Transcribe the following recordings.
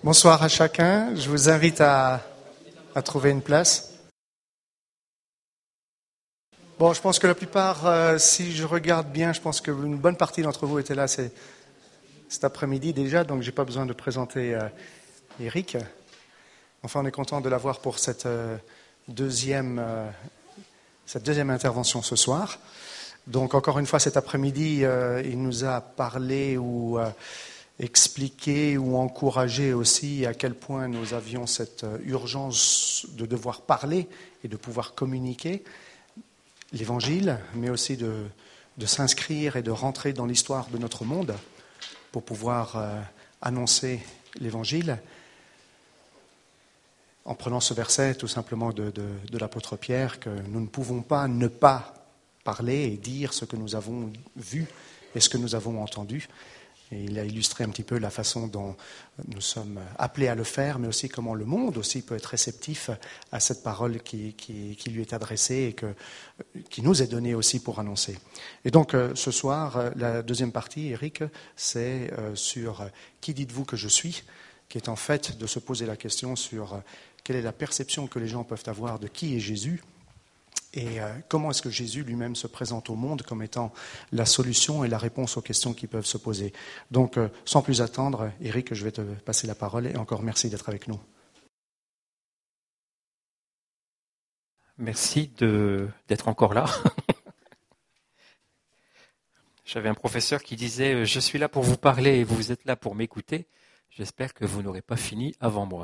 Bonsoir à chacun. Je vous invite à trouver une place. Bon, je pense que la plupart, si je regarde bien, je pense qu'une bonne partie d'entre vous étaient là cet après-midi déjà, donc je n'ai pas besoin de présenter Eric. Enfin, on est content de l'avoir pour cette deuxième intervention ce soir. Donc, encore une fois, cet après-midi, il nous a parlé ou expliqué ou encouragé aussi à quel point nous avions cette urgence de devoir parler et de pouvoir communiquer l'Évangile, mais aussi de s'inscrire et de rentrer dans l'histoire de notre monde pour pouvoir annoncer l'Évangile. En prenant ce verset tout simplement de l'apôtre Pierre, que nous ne pouvons pas ne pas parler et dire ce que nous avons vu et ce que nous avons entendu. Et il a illustré un petit peu la façon dont nous sommes appelés à le faire, mais aussi comment le monde aussi peut être réceptif à cette parole qui lui est adressée et qui nous est donnée aussi pour annoncer. Et donc ce soir, la deuxième partie, Eric, c'est sur « Qui dites-vous que je suis ?», qui est en fait de se poser la question sur quelle est la perception que les gens peuvent avoir de qui est Jésus et comment est-ce que Jésus lui-même se présente au monde comme étant la solution et la réponse aux questions qui peuvent se poser. Donc, sans plus attendre, Eric, je vais te passer la parole et encore merci d'être avec nous. Merci d'être encore là. J'avais un professeur qui disait « Je suis là pour vous parler et vous êtes là pour m'écouter. J'espère que vous n'aurez pas fini avant moi. »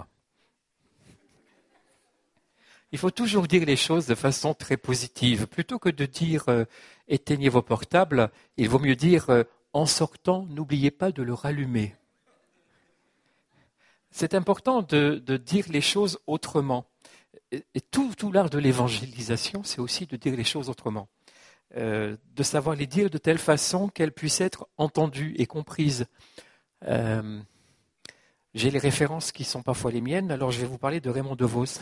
Il faut toujours dire les choses de façon très positive. Plutôt que de dire « éteignez vos portables », il vaut mieux dire « en sortant, n'oubliez pas de le rallumer ». C'est important de dire les choses autrement. Et tout l'art de l'évangélisation, c'est aussi de dire les choses autrement. De savoir les dire de telle façon qu'elles puissent être entendues et comprises. J'ai les références qui sont parfois les miennes, alors je vais vous parler de Raymond DeVos.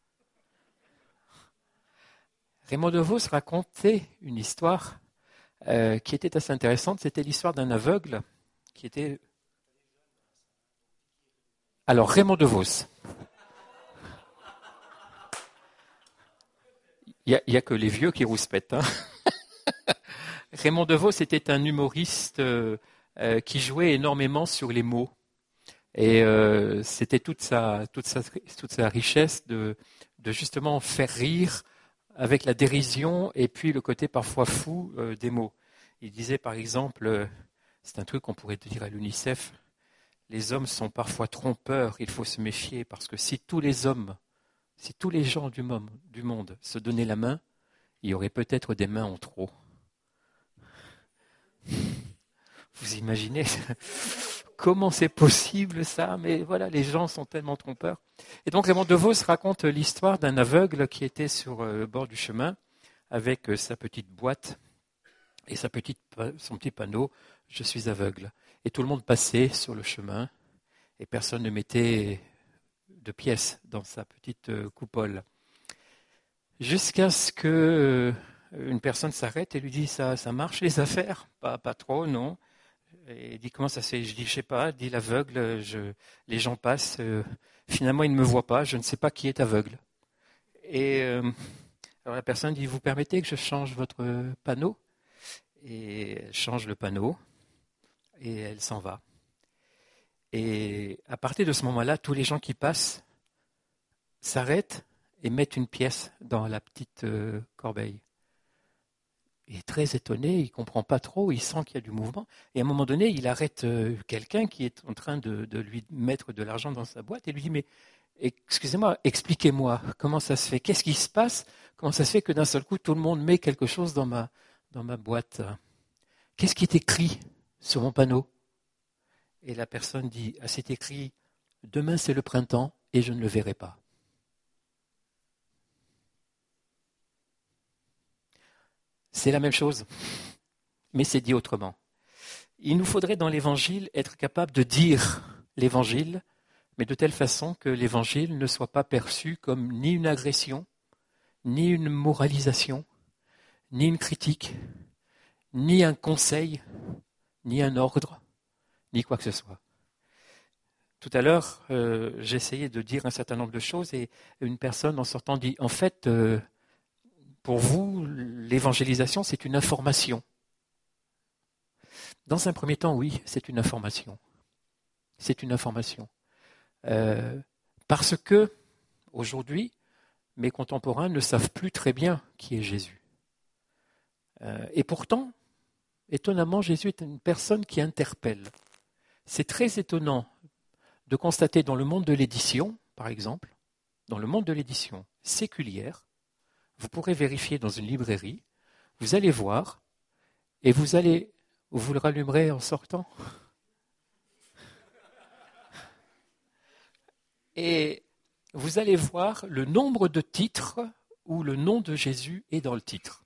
Raymond DeVos racontait une histoire qui était assez intéressante. C'était l'histoire d'un aveugle qui était... Alors, Raymond DeVos. Il n'y a que les vieux qui rouspètent. Hein. Raymond DeVos était un humoriste qui jouait énormément sur les mots. Et c'était toute sa richesse de justement faire rire avec la dérision et puis le côté parfois fou des mots. Il disait par exemple, c'est un truc qu'on pourrait dire à l'UNICEF, les hommes sont parfois trompeurs, il faut se méfier parce que si tous les gens du monde se donnaient la main, il y aurait peut-être des mains en trop. Vous imaginez comment c'est possible ça? Mais voilà, les gens sont tellement trompeurs. Et donc Raymond DeVos raconte l'histoire d'un aveugle qui était sur le bord du chemin avec sa petite boîte et son petit panneau « Je suis aveugle ». Et tout le monde passait sur le chemin et personne ne mettait de pièces dans sa petite coupole. Jusqu'à ce que une personne s'arrête et lui dit « Ça marche les affaires ?» Pas trop, non. Et il dit « Comment ça se fait ?» Je dis « Je sais pas », dit l'aveugle, les gens passent, finalement ils ne me voient pas, je ne sais pas qui est aveugle. Et alors la personne dit « Vous permettez que je change votre panneau ?» Et elle change le panneau et elle s'en va. Et à partir de ce moment-là, tous les gens qui passent s'arrêtent et mettent une pièce dans la petite corbeille. Il est très étonné, il ne comprend pas trop, il sent qu'il y a du mouvement. Et à un moment donné, il arrête quelqu'un qui est en train de lui mettre de l'argent dans sa boîte et lui dit « Mais excusez-moi, expliquez-moi, comment ça se fait? Qu'est-ce qui se passe? Comment ça se fait que d'un seul coup, tout le monde met quelque chose dans ma boîte? Qu'est-ce qui est écrit sur mon panneau ?» Et la personne dit « C'est écrit « Demain c'est le printemps et je ne le verrai pas ». C'est la même chose, mais c'est dit autrement. Il nous faudrait dans l'Évangile être capable de dire l'Évangile, mais de telle façon que l'Évangile ne soit pas perçu comme ni une agression, ni une moralisation, ni une critique, ni un conseil, ni un ordre, ni quoi que ce soit. Tout à l'heure, j'ai essayé de dire un certain nombre de choses et une personne en sortant dit, en fait, pour vous, l'évangélisation, c'est une information. Dans un premier temps, oui, c'est une information. C'est une information. Parce que, aujourd'hui, mes contemporains ne savent plus très bien qui est Jésus. Et pourtant, étonnamment, Jésus est une personne qui interpelle. C'est très étonnant de constater dans le monde de l'édition, par exemple, dans le monde de l'édition séculière, vous pourrez vérifier dans une librairie, vous allez voir, et vous le rallumerez en sortant. Et vous allez voir le nombre de titres où le nom de Jésus est dans le titre.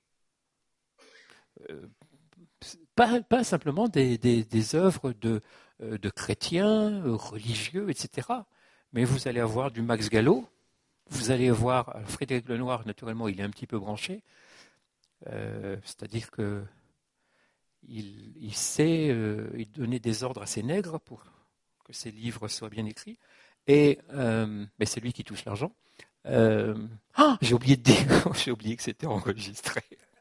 Pas simplement des œuvres de chrétiens, religieux, etc. Mais vous allez avoir du Max Gallo, vous allez avoir Frédéric Lenoir, naturellement, il est un petit peu branché, c'est-à-dire qu'il sait donner des ordres à ses nègres pour que ses livres soient bien écrits, mais c'est lui qui touche l'argent. J'ai oublié de dire, j'ai oublié que c'était enregistré.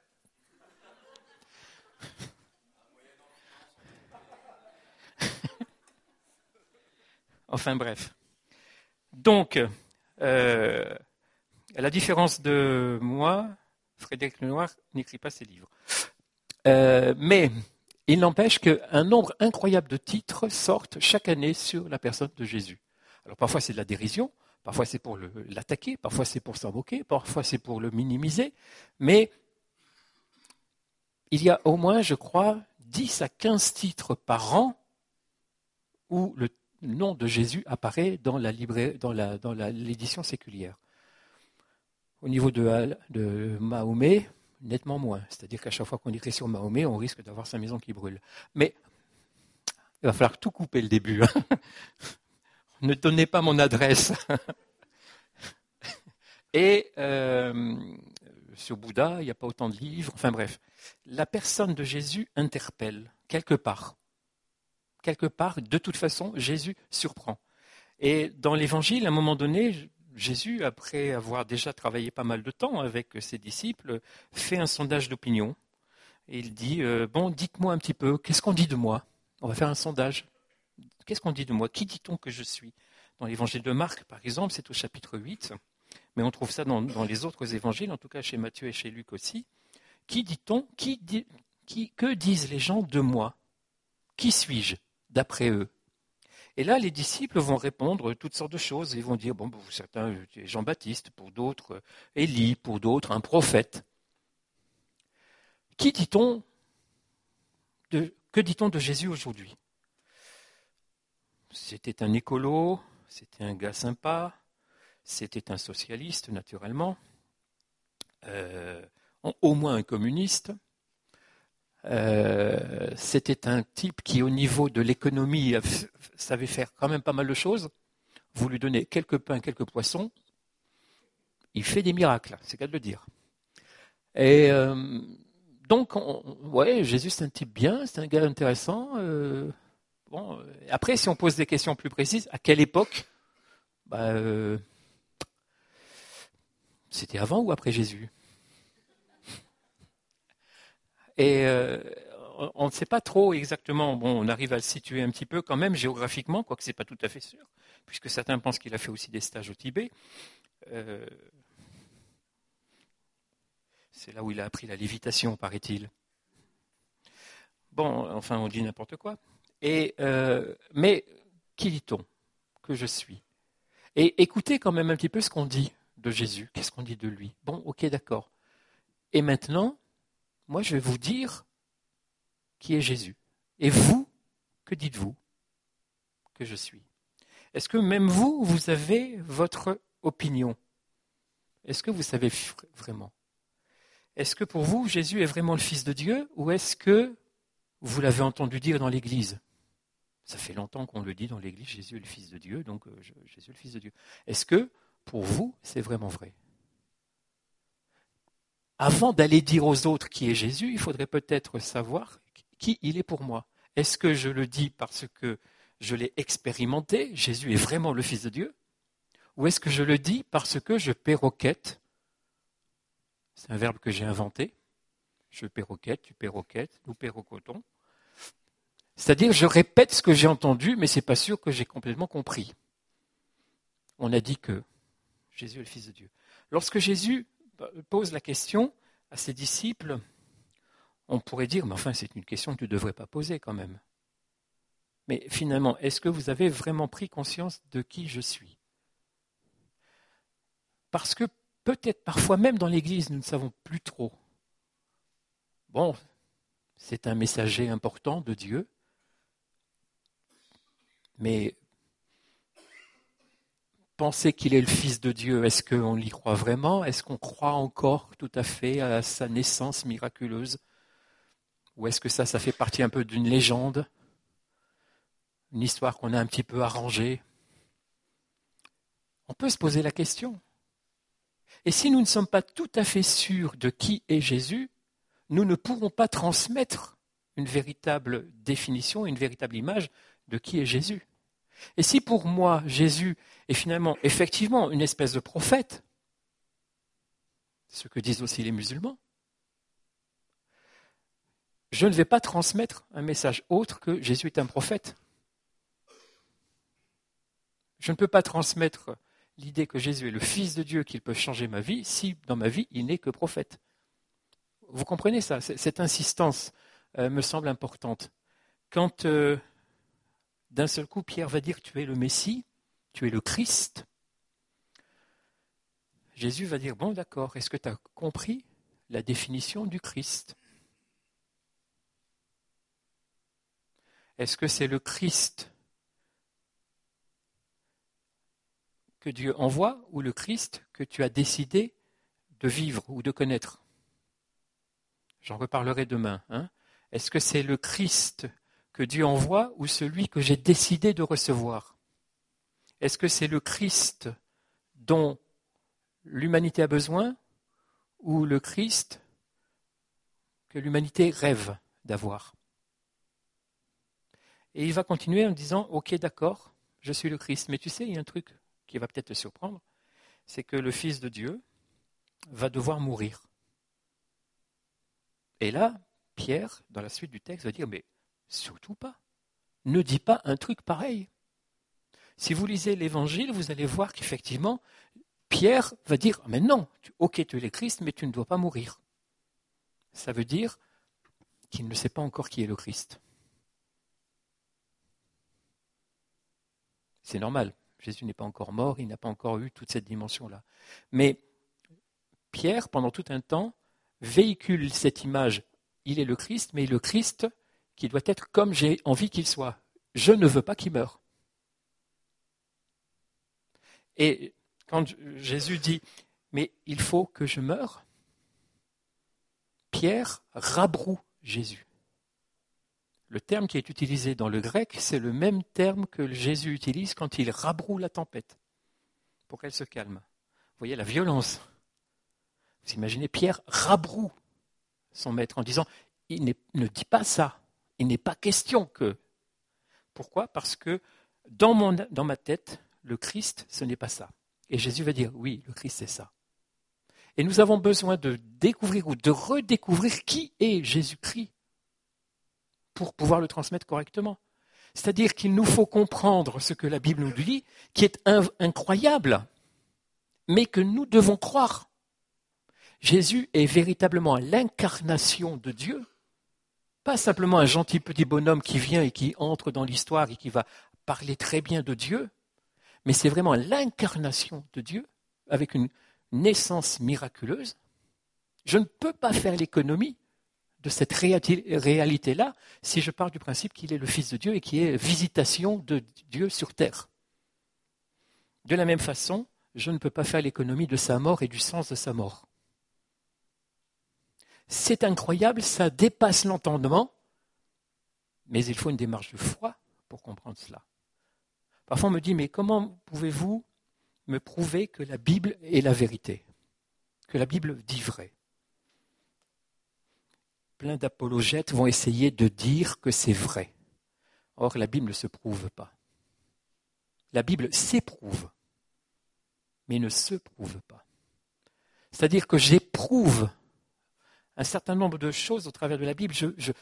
Enfin bref. Donc, à la différence de moi, Frédéric Lenoir n'écrit pas ses livres. Mais il n'empêche qu'un nombre incroyable de titres sortent chaque année sur la personne de Jésus. Alors parfois c'est de la dérision, parfois c'est pour l'attaquer, parfois c'est pour s'en moquer, parfois c'est pour le minimiser, mais il y a au moins, je crois, 10 à 15 titres par an où le nom de Jésus apparaît dans l'édition séculière. Au niveau de Mahomet, nettement moins. C'est-à-dire qu'à chaque fois qu'on écrit sur Mahomet, on risque d'avoir sa maison qui brûle. Mais il va falloir tout couper le début. Ne donnez pas mon adresse. Et sur Bouddha, il n'y a pas autant de livres. Enfin bref, la personne de Jésus interpelle quelque part. Quelque part, de toute façon, Jésus surprend. Et dans l'Évangile, à un moment donné, Jésus, après avoir déjà travaillé pas mal de temps avec ses disciples, fait un sondage d'opinion. Et il dit, bon, dites-moi un petit peu, qu'est-ce qu'on dit de moi ? On va faire un sondage. Qu'est-ce qu'on dit de moi ? Qui dit-on que je suis ? Dans l'Évangile de Marc, par exemple, c'est au chapitre 8, mais on trouve ça dans les autres évangiles, en tout cas chez Matthieu et chez Luc aussi. Qui dit-on ? Que disent les gens de moi ? Qui suis-je ? D'après eux. Et là, les disciples vont répondre toutes sortes de choses. Ils vont dire, bon, pour certains, Jean-Baptiste, pour d'autres, Élie, pour d'autres, un prophète. Que dit-on de Jésus aujourd'hui ? C'était un écolo, c'était un gars sympa, c'était un socialiste, naturellement, au moins un communiste. C'était un type qui, au niveau de l'économie, savait faire quand même pas mal de choses. Vous lui donnez quelques pains, quelques poissons, il fait des miracles, c'est qu'à le dire. Et donc, Jésus, c'est un type bien, c'est un gars intéressant. Après, si on pose des questions plus précises, à quelle époque ? C'était avant ou après Jésus ? Et on ne sait pas trop exactement, on arrive à le situer un petit peu quand même géographiquement, quoique ce n'est pas tout à fait sûr, puisque certains pensent qu'il a fait aussi des stages au Tibet. C'est là où il a appris la lévitation, paraît-il. Bon, enfin, on dit n'importe quoi. Mais qui dit-on que je suis ? Et écoutez quand même un petit peu ce qu'on dit de Jésus, qu'est-ce qu'on dit de lui ? Bon, ok, d'accord. Et maintenant, moi, je vais vous dire qui est Jésus. Et vous, que dites-vous que je suis ? Est-ce que même vous, vous avez votre opinion ? Est-ce que vous savez vraiment ? Est-ce que pour vous, Jésus est vraiment le Fils de Dieu, ou est-ce que vous l'avez entendu dire dans l'Église ? Ça fait longtemps qu'on le dit dans l'Église, Jésus est le Fils de Dieu, donc Jésus est le Fils de Dieu. Est-ce que, pour vous, c'est vraiment vrai ? Avant d'aller dire aux autres qui est Jésus, il faudrait peut-être savoir qui il est pour moi. Est-ce que je le dis parce que je l'ai expérimenté, Jésus est vraiment le Fils de Dieu, ou est-ce que je le dis parce que je perroquette? C'est un verbe que j'ai inventé. Je perroquette, tu perroquettes, nous perroquetons. C'est-à-dire, je répète ce que j'ai entendu, mais ce n'est pas sûr que j'ai complètement compris. On a dit que Jésus est le Fils de Dieu. Lorsque Jésus pose la question à ses disciples, on pourrait dire, mais enfin, c'est une question que tu ne devrais pas poser quand même. Mais finalement, est-ce que vous avez vraiment pris conscience de qui je suis? Parce que peut-être parfois même dans l'Église, nous ne savons plus trop. Bon, c'est un messager important de Dieu, mais penser qu'il est le Fils de Dieu, est-ce qu'on y croit vraiment? Est-ce qu'on croit encore tout à fait à sa naissance miraculeuse? Ou est-ce que ça fait partie un peu d'une légende? Une histoire qu'on a un petit peu arrangée? On peut se poser la question. Et si nous ne sommes pas tout à fait sûrs de qui est Jésus, nous ne pourrons pas transmettre une véritable définition, une véritable image de qui est Jésus. Et si pour moi, Jésus est finalement, effectivement, une espèce de prophète, ce que disent aussi les musulmans, je ne vais pas transmettre un message autre que Jésus est un prophète. Je ne peux pas transmettre l'idée que Jésus est le Fils de Dieu, qu'il peut changer ma vie, si dans ma vie, il n'est que prophète. Vous comprenez ça? Cette insistance me semble importante. Quand d'un seul coup, Pierre va dire « tu es le Messie, tu es le Christ », Jésus va dire « bon, d'accord, est-ce que tu as compris la définition du Christ ? Est-ce que c'est le Christ que Dieu envoie ou le Christ que tu as décidé de vivre ou de connaître ? J'en reparlerai demain. Est-ce que c'est le Christ que Dieu envoie ou celui que j'ai décidé de recevoir ? Est-ce que c'est le Christ dont l'humanité a besoin ou le Christ que l'humanité rêve d'avoir ? Et il va continuer en disant « Ok, d'accord, je suis le Christ. » Mais tu sais, il y a un truc qui va peut-être te surprendre, c'est que le Fils de Dieu va devoir mourir. Et là, Pierre, dans la suite du texte, va dire « Mais surtout pas, ne dis pas un truc pareil. » Si vous lisez l'Évangile, vous allez voir qu'effectivement, Pierre va dire « Mais non, ok, tu es le Christ, mais tu ne dois pas mourir. » Ça veut dire qu'il ne sait pas encore qui est le Christ. C'est normal, Jésus n'est pas encore mort, il n'a pas encore eu toute cette dimension-là. Mais Pierre, pendant tout un temps, véhicule cette image, il est le Christ, mais le Christ qui doit être comme j'ai envie qu'il soit. Je ne veux pas qu'il meure. Et quand Jésus dit, mais il faut que je meure, Pierre rabroue Jésus. Le terme qui est utilisé dans le grec, c'est le même terme que Jésus utilise quand il rabroue la tempête pour qu'elle se calme. Vous voyez la violence. Vous imaginez, Pierre rabroue son maître en disant « ne dis pas ça, il n'est pas question que… » Pourquoi ? Parce que dans ma tête, le Christ, ce n'est pas ça. Et Jésus va dire « Oui, le Christ, c'est ça. » Et nous avons besoin de découvrir ou de redécouvrir qui est Jésus-Christ pour pouvoir le transmettre correctement. C'est-à-dire qu'il nous faut comprendre ce que la Bible nous dit, qui est incroyable, mais que nous devons croire. Jésus est véritablement l'incarnation de Dieu, pas simplement un gentil petit bonhomme qui vient et qui entre dans l'histoire et qui va parler très bien de Dieu, mais c'est vraiment l'incarnation de Dieu avec une naissance miraculeuse. Je ne peux pas faire l'économie de cette réalité-là si je pars du principe qu'il est le Fils de Dieu et qu'il est visitation de Dieu sur terre. De la même façon, je ne peux pas faire l'économie de sa mort et du sens de sa mort. C'est incroyable, ça dépasse l'entendement, mais il faut une démarche de foi pour comprendre cela. Parfois on me dit, mais comment pouvez-vous me prouver que la Bible est la vérité, que la Bible dit vrai ? Plein d'apologètes vont essayer de dire que c'est vrai. Or, la Bible ne se prouve pas. La Bible s'éprouve, mais ne se prouve pas. C'est-à-dire que j'éprouve un certain nombre de choses au travers de la Bible.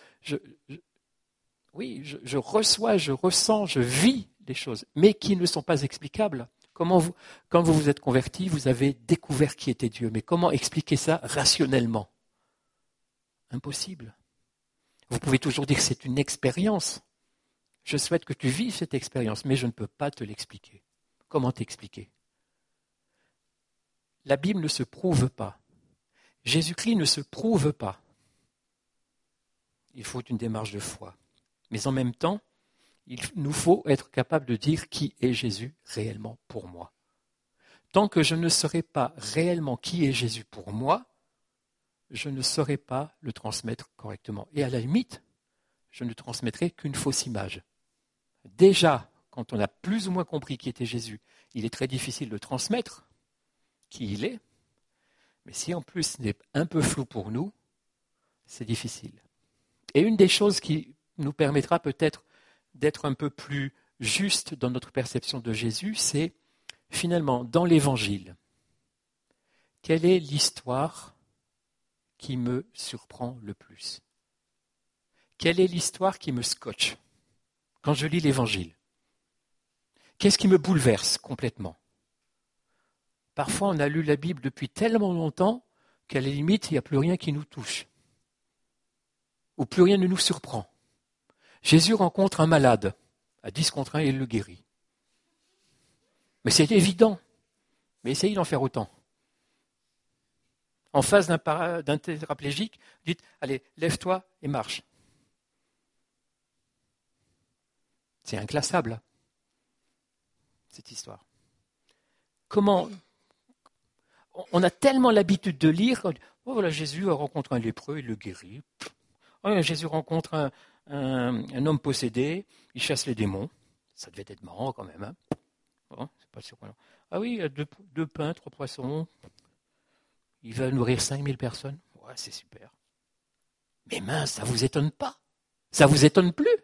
Je reçois, je ressens, je vis des choses, mais qui ne sont pas explicables. Quand vous vous êtes converti, vous avez découvert qui était Dieu. Mais comment expliquer ça rationnellement? Impossible. Vous pouvez toujours dire que c'est une expérience. Je souhaite que tu vives cette expérience, mais je ne peux pas te l'expliquer. Comment t'expliquer? La Bible ne se prouve pas. Jésus-Christ ne se prouve pas. Il faut une démarche de foi. Mais en même temps, il nous faut être capable de dire qui est Jésus réellement pour moi. Tant que je ne saurai pas réellement qui est Jésus pour moi, je ne saurai pas le transmettre correctement. Et à la limite, je ne transmettrai qu'une fausse image. Déjà, quand on a plus ou moins compris qui était Jésus, il est très difficile de transmettre qui il est. Mais si en plus c'est un peu flou pour nous, c'est difficile. Et une des choses qui nous permettra peut-être d'être un peu plus juste dans notre perception de Jésus, c'est finalement dans l'Évangile, quelle est l'histoire qui me surprend le plus? Quelle est l'histoire qui me scotche quand je lis l'Évangile? Qu'est-ce qui me bouleverse complètement? Parfois, on a lu la Bible depuis tellement longtemps qu'à la limite, il n'y a plus rien qui nous touche. Ou plus rien ne nous surprend. Jésus rencontre un malade. À 10 contre 1, il le guérit. Mais c'est évident. Mais essayez d'en faire autant. En face d'un tétraplégique, dites, allez, lève-toi et marche. C'est inclassable, cette histoire. Comment on a tellement l'habitude de lire, oh voilà, Jésus rencontre un lépreux, il le guérit. Oh, Jésus rencontre un homme possédé, il chasse les démons. Ça devait être marrant quand même. Hein, bon, c'est pas surprenant. Ah oui, il y a 2 pains, 3 poissons. Il va nourrir 5000 personnes. Ouais, c'est super. Mais mince, ça vous étonne pas? Ça vous étonne plus?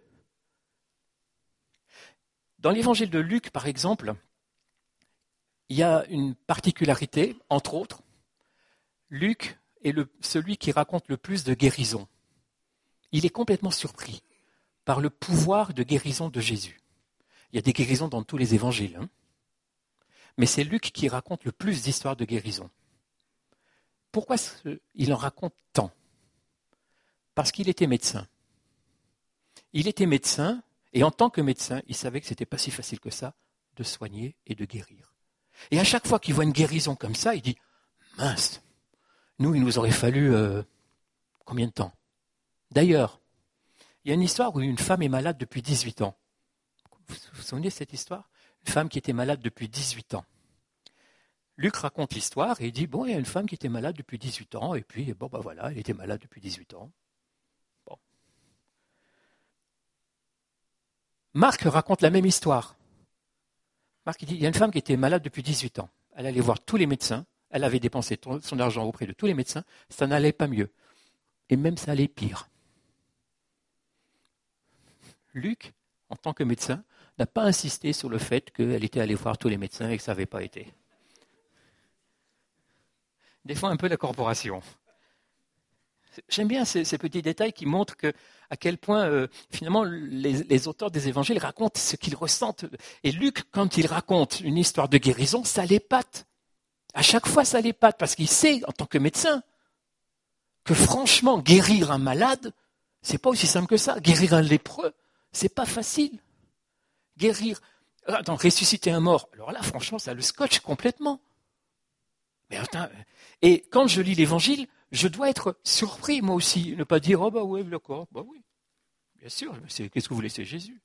Dans l'évangile de Luc, par exemple, il y a une particularité, entre autres. Luc est celui qui raconte le plus de guérisons. Il est complètement surpris par le pouvoir de guérison de Jésus. Il y a des guérisons dans tous les évangiles, hein, mais c'est Luc qui raconte le plus d'histoires de guérison. Pourquoi il en raconte tant? Parce qu'il était médecin. Il était médecin, et en tant que médecin, il savait que ce n'était pas si facile que ça de soigner et de guérir. Et à chaque fois qu'il voit une guérison comme ça, il dit « Mince, nous, il nous aurait fallu combien de temps ?» D'ailleurs, il y a une histoire où une femme est malade depuis 18 ans. Vous vous souvenez de cette histoire? Une femme qui était malade depuis 18 ans. Luc raconte l'histoire et il dit, bon, il y a une femme qui était malade depuis 18 ans, et puis, bon, ben voilà, elle était malade depuis 18 ans. Bon. Marc raconte la même histoire. Marc dit, il y a une femme qui était malade depuis 18 ans. Elle allait voir tous les médecins, elle avait dépensé son argent auprès de tous les médecins, ça n'allait pas mieux. Et même ça allait pire. Luc, en tant que médecin, n'a pas insisté sur le fait qu'elle était allée voir tous les médecins et que ça n'avait pas été. Des fois, un peu la corporation. J'aime bien ces petits détails qui montrent à quel point, finalement, les auteurs des évangiles racontent ce qu'ils ressentent. Et Luc, quand il raconte une histoire de guérison, ça l'épate. À chaque fois, ça l'épate, parce qu'il sait, en tant que médecin, que franchement, guérir un malade, c'est pas aussi simple que ça. Guérir un lépreux, c'est pas facile. Ressusciter un mort, alors là, franchement, ça le scotche complètement. Mais attends, et quand je lis l'évangile, je dois être surpris, moi aussi. Ne pas dire, oh bah oui, d'accord, bah oui. Bien sûr, qu'est-ce que vous voulez, c'est Jésus.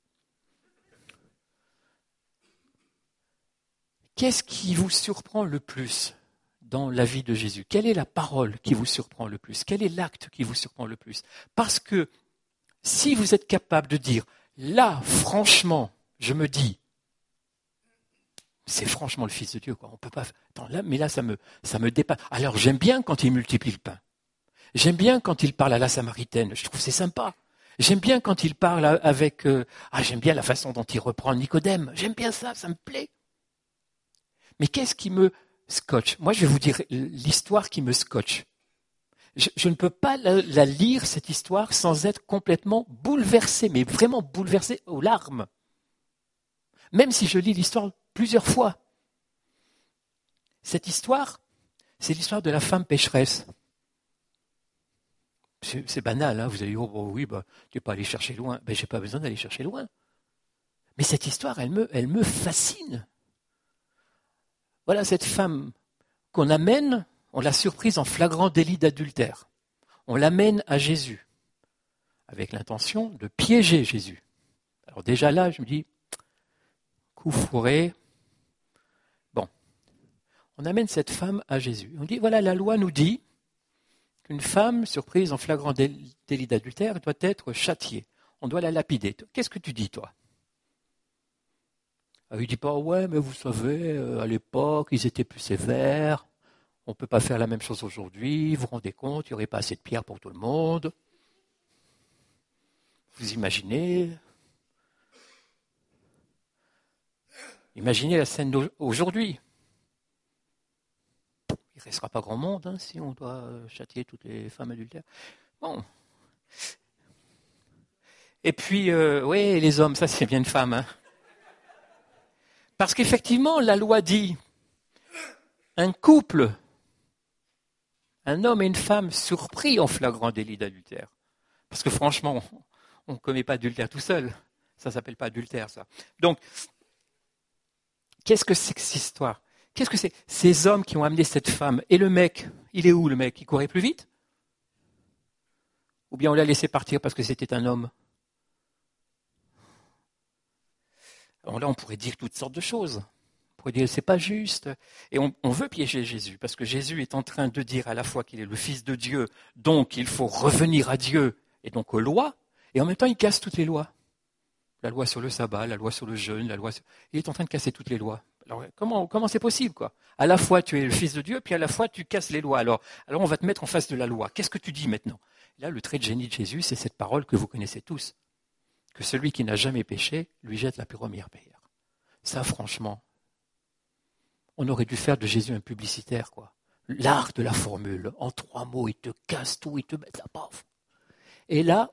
Qu'est-ce qui vous surprend le plus dans la vie de Jésus? Quelle est la parole qui vous surprend le plus? Quel est l'acte qui vous surprend le plus? Parce que si vous êtes capable de dire, là, franchement, je me dis, c'est franchement le Fils de Dieu, quoi. On peut pas. Attends, là, ça me dépasse. Alors, j'aime bien quand il multiplie le pain. J'aime bien quand il parle à la Samaritaine. Je trouve que c'est sympa. J'aime bien quand il parle avec... j'aime bien la façon dont il reprend Nicodème. J'aime bien ça, ça me plaît. Mais qu'est-ce qui me scotche? Moi, je vais vous dire l'histoire qui me scotche. Je ne peux pas la lire, cette histoire, sans être complètement bouleversé, mais vraiment bouleversé aux larmes. Même si je lis l'histoire plusieurs fois. Cette histoire, c'est l'histoire de la femme pécheresse. C'est banal, hein. Vous allez dire, oh, oui, tu n'es pas allé chercher loin. Je n'ai pas besoin d'aller chercher loin. Mais cette histoire, elle me fascine. Voilà cette femme qu'on amène, on l'a surprise en flagrant délit d'adultère. On l'amène à Jésus, avec l'intention de piéger Jésus. Alors déjà là, je me dis, coup fourré. Bon, on amène cette femme à Jésus. On dit, voilà, la loi nous dit qu'une femme surprise en flagrant délit d'adultère doit être châtiée. On doit la lapider. Qu'est-ce que tu dis, toi? Il ne dit pas, ouais, mais vous savez, à l'époque, ils étaient plus sévères. On ne peut pas faire la même chose aujourd'hui. Vous vous rendez compte, il n'y aurait pas assez de pierres pour tout le monde. Vous imaginez la scène d'aujourd'hui. Il ne restera pas grand monde si on doit châtier toutes les femmes adultères. Bon. Et puis, oui, les hommes, ça c'est bien une femme. Hein. Parce qu'effectivement, la loi dit, un couple, un homme et une femme surpris en flagrant délit d'adultère. Parce que franchement, on ne commet pas adultère tout seul. Ça ne s'appelle pas adultère, ça. Donc, qu'est-ce que c'est que cette histoire? Qu'est-ce que c'est? Ces hommes qui ont amené cette femme. Et le mec, il est où le mec? Il courait plus vite? Ou bien on l'a laissé partir parce que c'était un homme? Alors là, on pourrait dire toutes sortes de choses. On pourrait dire c'est pas juste. Et on veut piéger Jésus, parce que Jésus est en train de dire à la fois qu'il est le Fils de Dieu, donc il faut revenir à Dieu, et donc aux lois, et en même temps il casse toutes les lois. La loi sur le sabbat, la loi sur le jeûne, il est en train de casser toutes les lois. Alors comment c'est possible, quoi? À la fois tu es le Fils de Dieu, puis à la fois tu casses les lois. Alors on va te mettre en face de la loi. Qu'est-ce que tu dis maintenant? Là, le trait de génie de Jésus, c'est cette parole que vous connaissez tous. Que celui qui n'a jamais péché lui jette la première pierre. Ça, franchement, on aurait dû faire de Jésus un publicitaire, quoi. L'art de la formule. En 3 mots, il te casse tout, il te met la paf. Et là,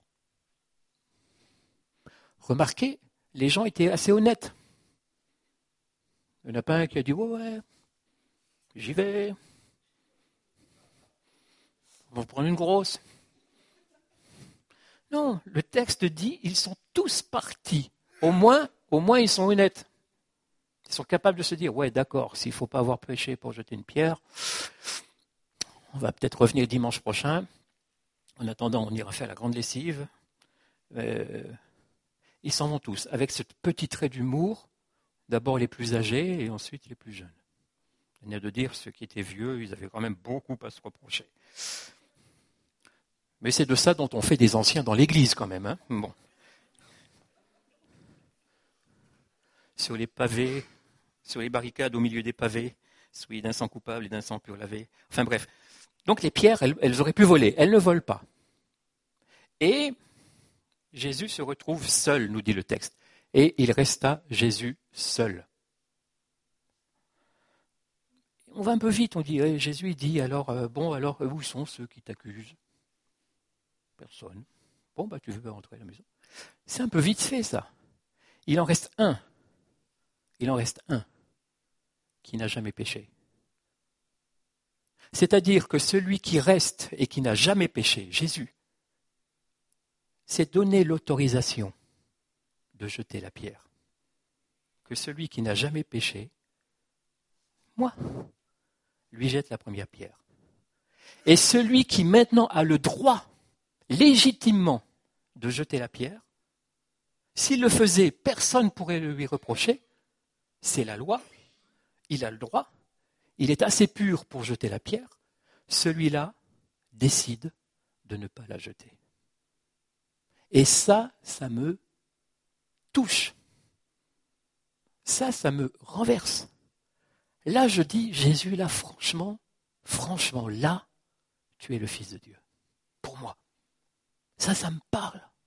remarquez, les gens étaient assez honnêtes. Il n'y en a pas un qui a dit, ouais, j'y vais. On va prendre une grosse. Non, le texte dit, ils sont tous partis. Au moins, ils sont honnêtes. Ils sont capables de se dire, ouais, d'accord, s'il ne faut pas avoir péché pour jeter une pierre, on va peut-être revenir dimanche prochain. En attendant, on ira faire la grande lessive. Ils s'en vont tous, avec ce petit trait d'humour, d'abord les plus âgés et ensuite les plus jeunes. Il y a de dire, ceux qui étaient vieux, ils avaient quand même beaucoup à se reprocher. Mais c'est de ça dont on fait des anciens dans l'église quand même. Hein. Bon. Sur les pavés, sur les barricades au milieu des pavés, soyez d'un sang coupable et d'un sang pur lavé. Enfin bref. Donc les pierres, elles auraient pu voler. Elles ne volent pas. Et Jésus se retrouve seul, nous dit le texte. Et il resta Jésus seul. On va un peu vite, on dit, Jésus il dit, alors où sont ceux qui t'accusent? Personne. Bon, tu veux pas rentrer à la maison. C'est un peu vite fait, ça. Il en reste un qui n'a jamais péché. C'est-à-dire que celui qui reste et qui n'a jamais péché, Jésus, s'est donné l'autorisation de jeter la pierre. Que celui qui n'a jamais péché, moi, lui jette la première pierre. Et celui qui maintenant a le droit, légitimement, de jeter la pierre, s'il le faisait, personne ne pourrait le lui reprocher. C'est la loi, il a le droit, il est assez pur pour jeter la pierre. Celui-là décide de ne pas la jeter. Et ça me touche. Ça me renverse. Là, je dis, Jésus, là, franchement, là, tu es le Fils de Dieu. Pour moi. Ça me parle.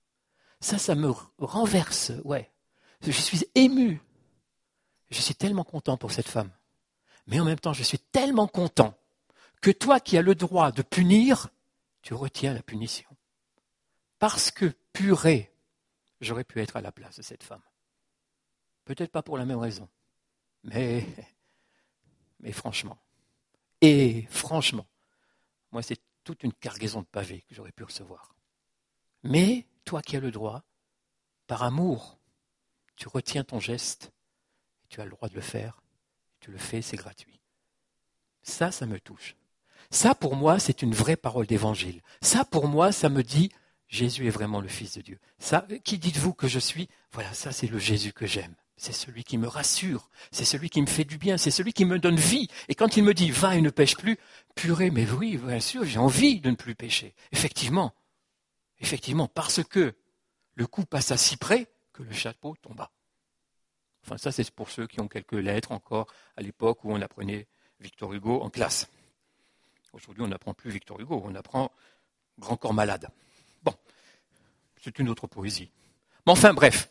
Ça me renverse, ouais. Je suis ému. Je suis tellement content pour cette femme. Mais en même temps, je suis tellement content que toi qui as le droit de punir, tu retiens la punition. Parce que, purée, j'aurais pu être à la place de cette femme. Peut-être pas pour la même raison, mais franchement. Et franchement, moi, c'est toute une cargaison de pavés que j'aurais pu recevoir. Mais toi qui as le droit, par amour, tu retiens ton geste, tu as le droit de le faire, tu le fais, c'est gratuit. Ça me touche. Ça, pour moi, c'est une vraie parole d'évangile. Ça, pour moi, ça me dit, Jésus est vraiment le Fils de Dieu. Ça, qui dites-vous que je suis? Voilà, ça, c'est le Jésus que j'aime. C'est celui qui me rassure, c'est celui qui me fait du bien, c'est celui qui me donne vie. Et quand il me dit, va et ne pêche plus, purée, mais oui, bien sûr, j'ai envie de ne plus pécher. Effectivement, parce que le coup passa si près que le chapeau tomba. Enfin, ça, c'est pour ceux qui ont quelques lettres encore à l'époque où on apprenait Victor Hugo en classe. Aujourd'hui, on n'apprend plus Victor Hugo, on apprend Grand corps malade. Bon, c'est une autre poésie. Mais enfin, bref.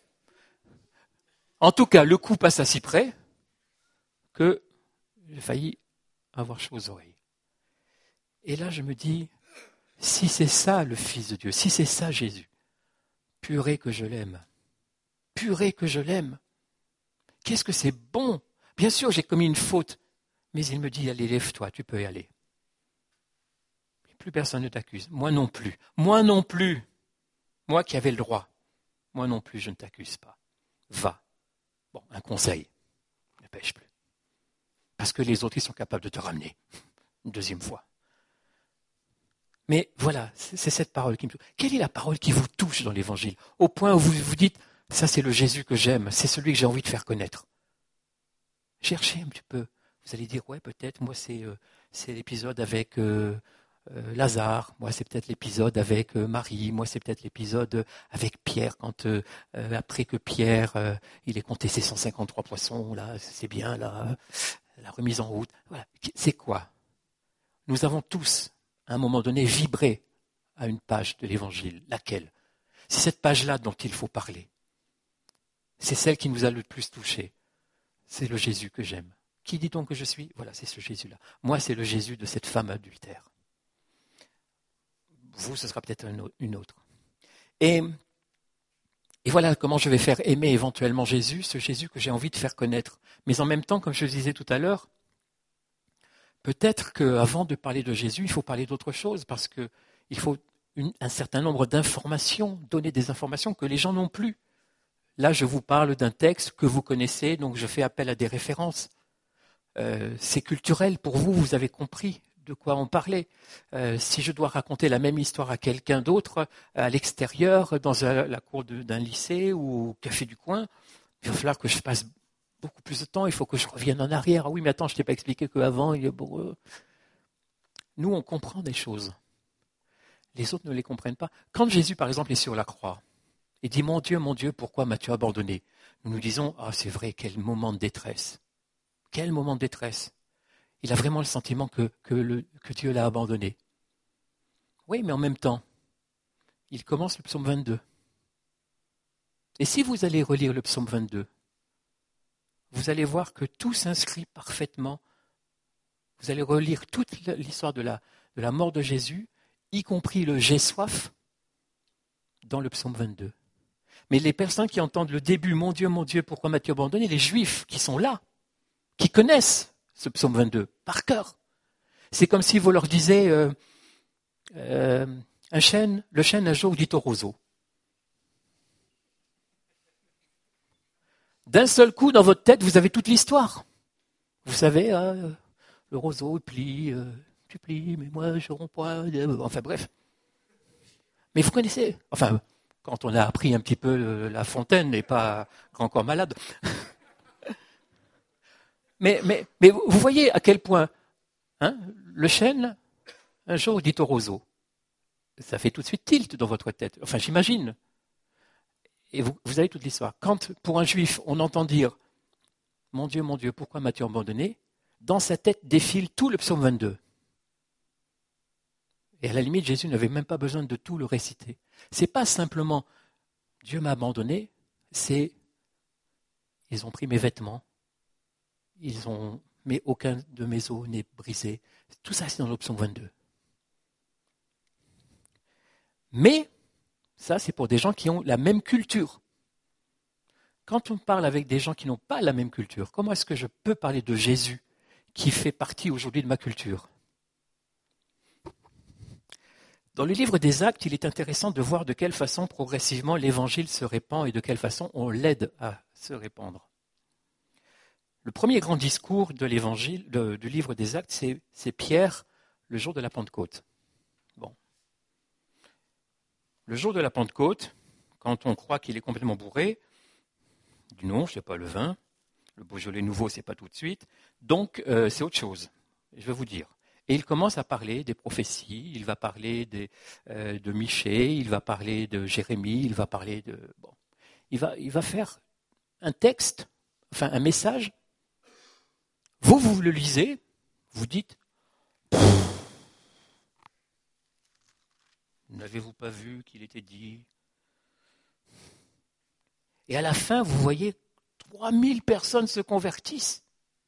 En tout cas, le coup passa si près que j'ai failli avoir chaud aux oreilles. Et là, je me dis, si c'est ça le Fils de Dieu, si c'est ça Jésus, purée que je l'aime. Purée que je l'aime. Qu'est-ce que c'est bon. Bien sûr, j'ai commis une faute, mais il me dit, allez, lève-toi, tu peux y aller. Et plus personne ne t'accuse. Moi non plus. Moi non plus. Moi qui avais le droit. Moi non plus, je ne t'accuse pas. Va. Bon, un conseil. Ne pêche plus. Parce que les autres, ils sont capables de te ramener. Une deuxième fois. Mais voilà, c'est cette parole qui me touche. Quelle est la parole qui vous touche dans l'Évangile? Au point où vous vous dites, ça c'est le Jésus que j'aime, c'est celui que j'ai envie de faire connaître. Cherchez un petit peu. Vous allez dire, ouais, peut-être, moi c'est l'épisode avec Lazare, moi c'est peut-être l'épisode avec Marie, moi c'est peut-être l'épisode avec Pierre, quand après que Pierre, il ait compté ses 153 poissons, là, c'est bien, là, la remise en route. Voilà. C'est quoi? Nous avons tous, à un moment donné, vibré à une page de l'Évangile. Laquelle? C'est cette page-là dont il faut parler. C'est celle qui nous a le plus touchés. C'est le Jésus que j'aime. Qui dit-on que je suis? Voilà, c'est ce Jésus-là. Moi, c'est le Jésus de cette femme adultère. Vous, ce sera peut-être une autre. Et voilà comment je vais faire aimer éventuellement Jésus, ce Jésus que j'ai envie de faire connaître. Mais en même temps, comme je le disais tout à l'heure, peut-être qu'avant de parler de Jésus, il faut parler d'autre chose, parce qu'il faut un certain nombre d'informations, donner des informations que les gens n'ont plus. Là, je vous parle d'un texte que vous connaissez, donc je fais appel à des références. C'est culturel pour vous, vous avez compris de quoi on parlait. Si je dois raconter la même histoire à quelqu'un d'autre, à l'extérieur, dans la cour d'un lycée ou au café du coin, il va falloir que je passe beaucoup plus de temps, il faut que je revienne en arrière. Ah oui, mais attends, je ne t'ai pas expliqué qu'avant, il y a Nous, on comprend des choses. Les autres ne les comprennent pas. Quand Jésus, par exemple, est sur la croix, il dit, mon Dieu, pourquoi m'as-tu abandonné? Nous nous disons, ah c'est vrai, quel moment de détresse. Quel moment de détresse. Il a vraiment le sentiment que Dieu l'a abandonné. Oui, mais en même temps, il commence le psaume 22. Et si vous allez relire le psaume 22, vous allez voir que tout s'inscrit parfaitement. Vous allez relire toute l'histoire de la mort de Jésus, y compris le « j'ai soif » dans le psaume 22. Mais les personnes qui entendent le début « Mon Dieu, pourquoi m'as-tu abandonné ?» les Juifs qui sont là, qui connaissent ce psaume 22 par cœur. C'est comme si vous leur disiez le chêne un jour dit au roseau. D'un seul coup, dans votre tête, vous avez toute l'histoire. Vous savez, le roseau plie, tu plies, mais moi je romps pas. Enfin bref. Mais vous connaissez, enfin, quand on a appris un petit peu La Fontaine et pas Grand corps malade. mais vous voyez à quel point le chêne, un jour, dit au roseau. Ça fait tout de suite tilt dans votre tête. Enfin, j'imagine. Et vous avez toute l'histoire. Quand, pour un juif, on entend dire « Mon Dieu, pourquoi m'as-tu abandonné ?» dans sa tête défile tout le psaume 22. Et à la limite, Jésus n'avait même pas besoin de tout le réciter. Ce n'est pas simplement Dieu m'a abandonné, c'est ils ont pris mes vêtements, mais aucun de mes os n'est brisé. Tout ça, c'est dans le psaume 22. Mais, ça, c'est pour des gens qui ont la même culture. Quand on parle avec des gens qui n'ont pas la même culture, comment est-ce que je peux parler de Jésus qui fait partie aujourd'hui de ma culture ? Dans le livre des Actes, il est intéressant de voir de quelle façon progressivement l'évangile se répand et de quelle façon on l'aide à se répandre. Le premier grand discours de l'évangile, du livre des Actes, c'est Pierre, le jour de la Pentecôte. Bon. Le jour de la Pentecôte, quand on croit qu'il est complètement bourré, il dit non, je ne sais pas le vin, le Beaujolais nouveau, c'est pas tout de suite, donc c'est autre chose, je vais vous dire. Et il commence à parler des prophéties, il va parler de Michée, il va parler de Jérémie, il va parler de... Bon, il va faire un texte, enfin un message. Vous le lisez, vous dites, n'avez-vous pas vu qu'il était dit ? Et à la fin, vous voyez, 3000 personnes se convertissent.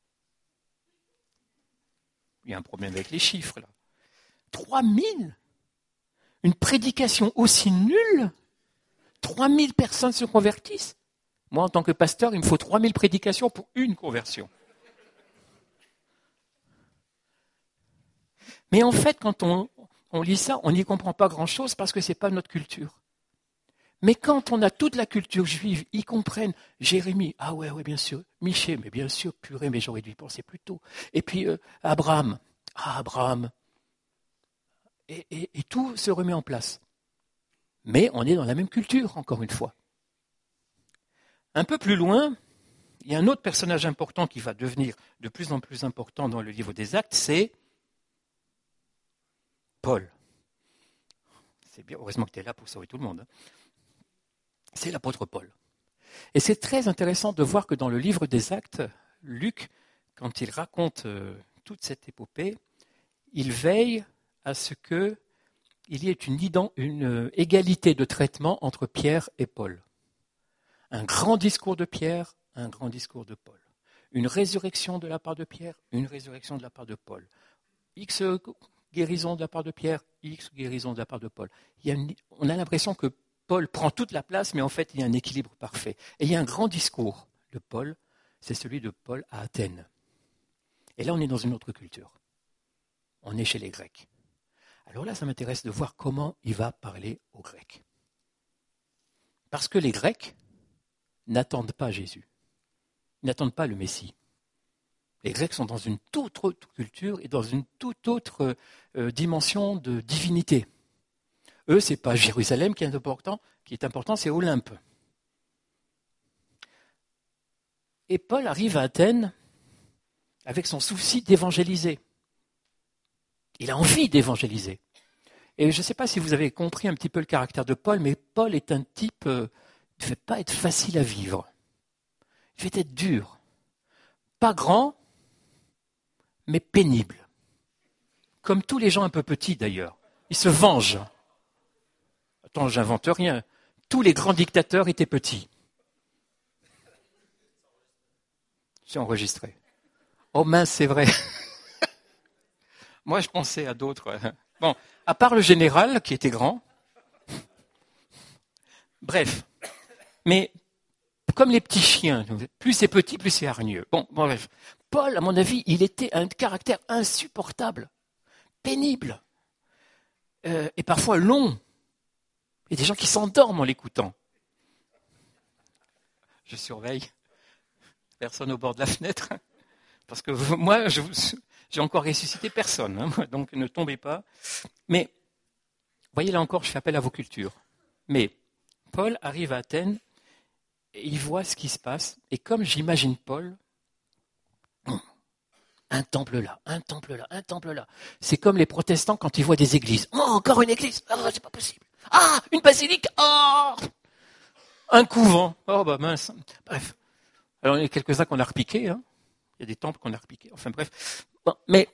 Il y a un problème avec les chiffres, là. 3000 ? Une prédication aussi nulle ? 3000 personnes se convertissent ? Moi, en tant que pasteur, il me faut 3000 prédications pour une conversion. Mais en fait, quand on lit ça, on n'y comprend pas grand-chose parce que ce n'est pas notre culture. Mais quand on a toute la culture juive, ils comprennent Jérémie, ah ouais, bien sûr, Michée, mais bien sûr, purée, mais j'aurais dû y penser plus tôt. Et puis Abraham, et tout se remet en place. Mais on est dans la même culture, encore une fois. Un peu plus loin, il y a un autre personnage important qui va devenir de plus en plus important dans le livre des Actes, c'est Paul. C'est bien, heureusement que tu es là pour sauver tout le monde. C'est l'apôtre Paul. Et c'est très intéressant de voir que dans le livre des Actes, Luc, quand il raconte toute cette épopée, il veille à ce qu'il y ait une égalité de traitement entre Pierre et Paul. Un grand discours de Pierre, un grand discours de Paul. Une résurrection de la part de Pierre, une résurrection de la part de Paul. X guérison de la part de Pierre, X guérison de la part de Paul. On a l'impression que Paul prend toute la place, mais en fait, il y a un équilibre parfait. Et il y a un grand discours de Paul, c'est celui de Paul à Athènes. Et là, on est dans une autre culture. On est chez les Grecs. Alors là, ça m'intéresse de voir comment il va parler aux Grecs. Parce que les Grecs n'attendent pas Jésus. Ils n'attendent pas le Messie. Les Grecs sont dans une toute autre culture et dans une toute autre dimension de divinité. Eux, ce n'est pas Jérusalem qui est important, c'est Olympe. Et Paul arrive à Athènes avec son souci d'évangéliser. Il a envie d'évangéliser. Et je ne sais pas si vous avez compris un petit peu le caractère de Paul, mais Paul est un type qui ne fait pas être facile à vivre. Il fait être dur. Pas grand, mais pénible. Comme tous les gens un peu petits d'ailleurs. Il se venge. Attends, j'invente rien. Tous les grands dictateurs étaient petits. J'ai enregistré. Oh mince, c'est vrai. Moi, je pensais à d'autres. Bon, à part le général, qui était grand. Bref. Mais comme les petits chiens, plus c'est petit, plus c'est hargneux. Bon, bref. Paul, à mon avis, il était un caractère insupportable, pénible, et parfois long. Il y a des gens qui s'endorment en l'écoutant. Je surveille. Personne au bord de la fenêtre. Parce que moi, j'ai encore ressuscité personne. Hein, donc ne tombez pas. Mais, voyez là encore, je fais appel à vos cultures. Mais Paul arrive à Athènes, et il voit ce qui se passe. Et comme j'imagine Paul, un temple là, un temple là, un temple là. C'est comme les protestants quand ils voient des églises. Oh, encore une église. Oh, c'est pas possible. Ah, une basilique. Oh, un couvent. Oh, bah mince. Bref. Alors, il y a quelques-uns qu'on a repiqués. Hein. Il y a des temples qu'on a repiqués. Enfin, bref. Bon, mais.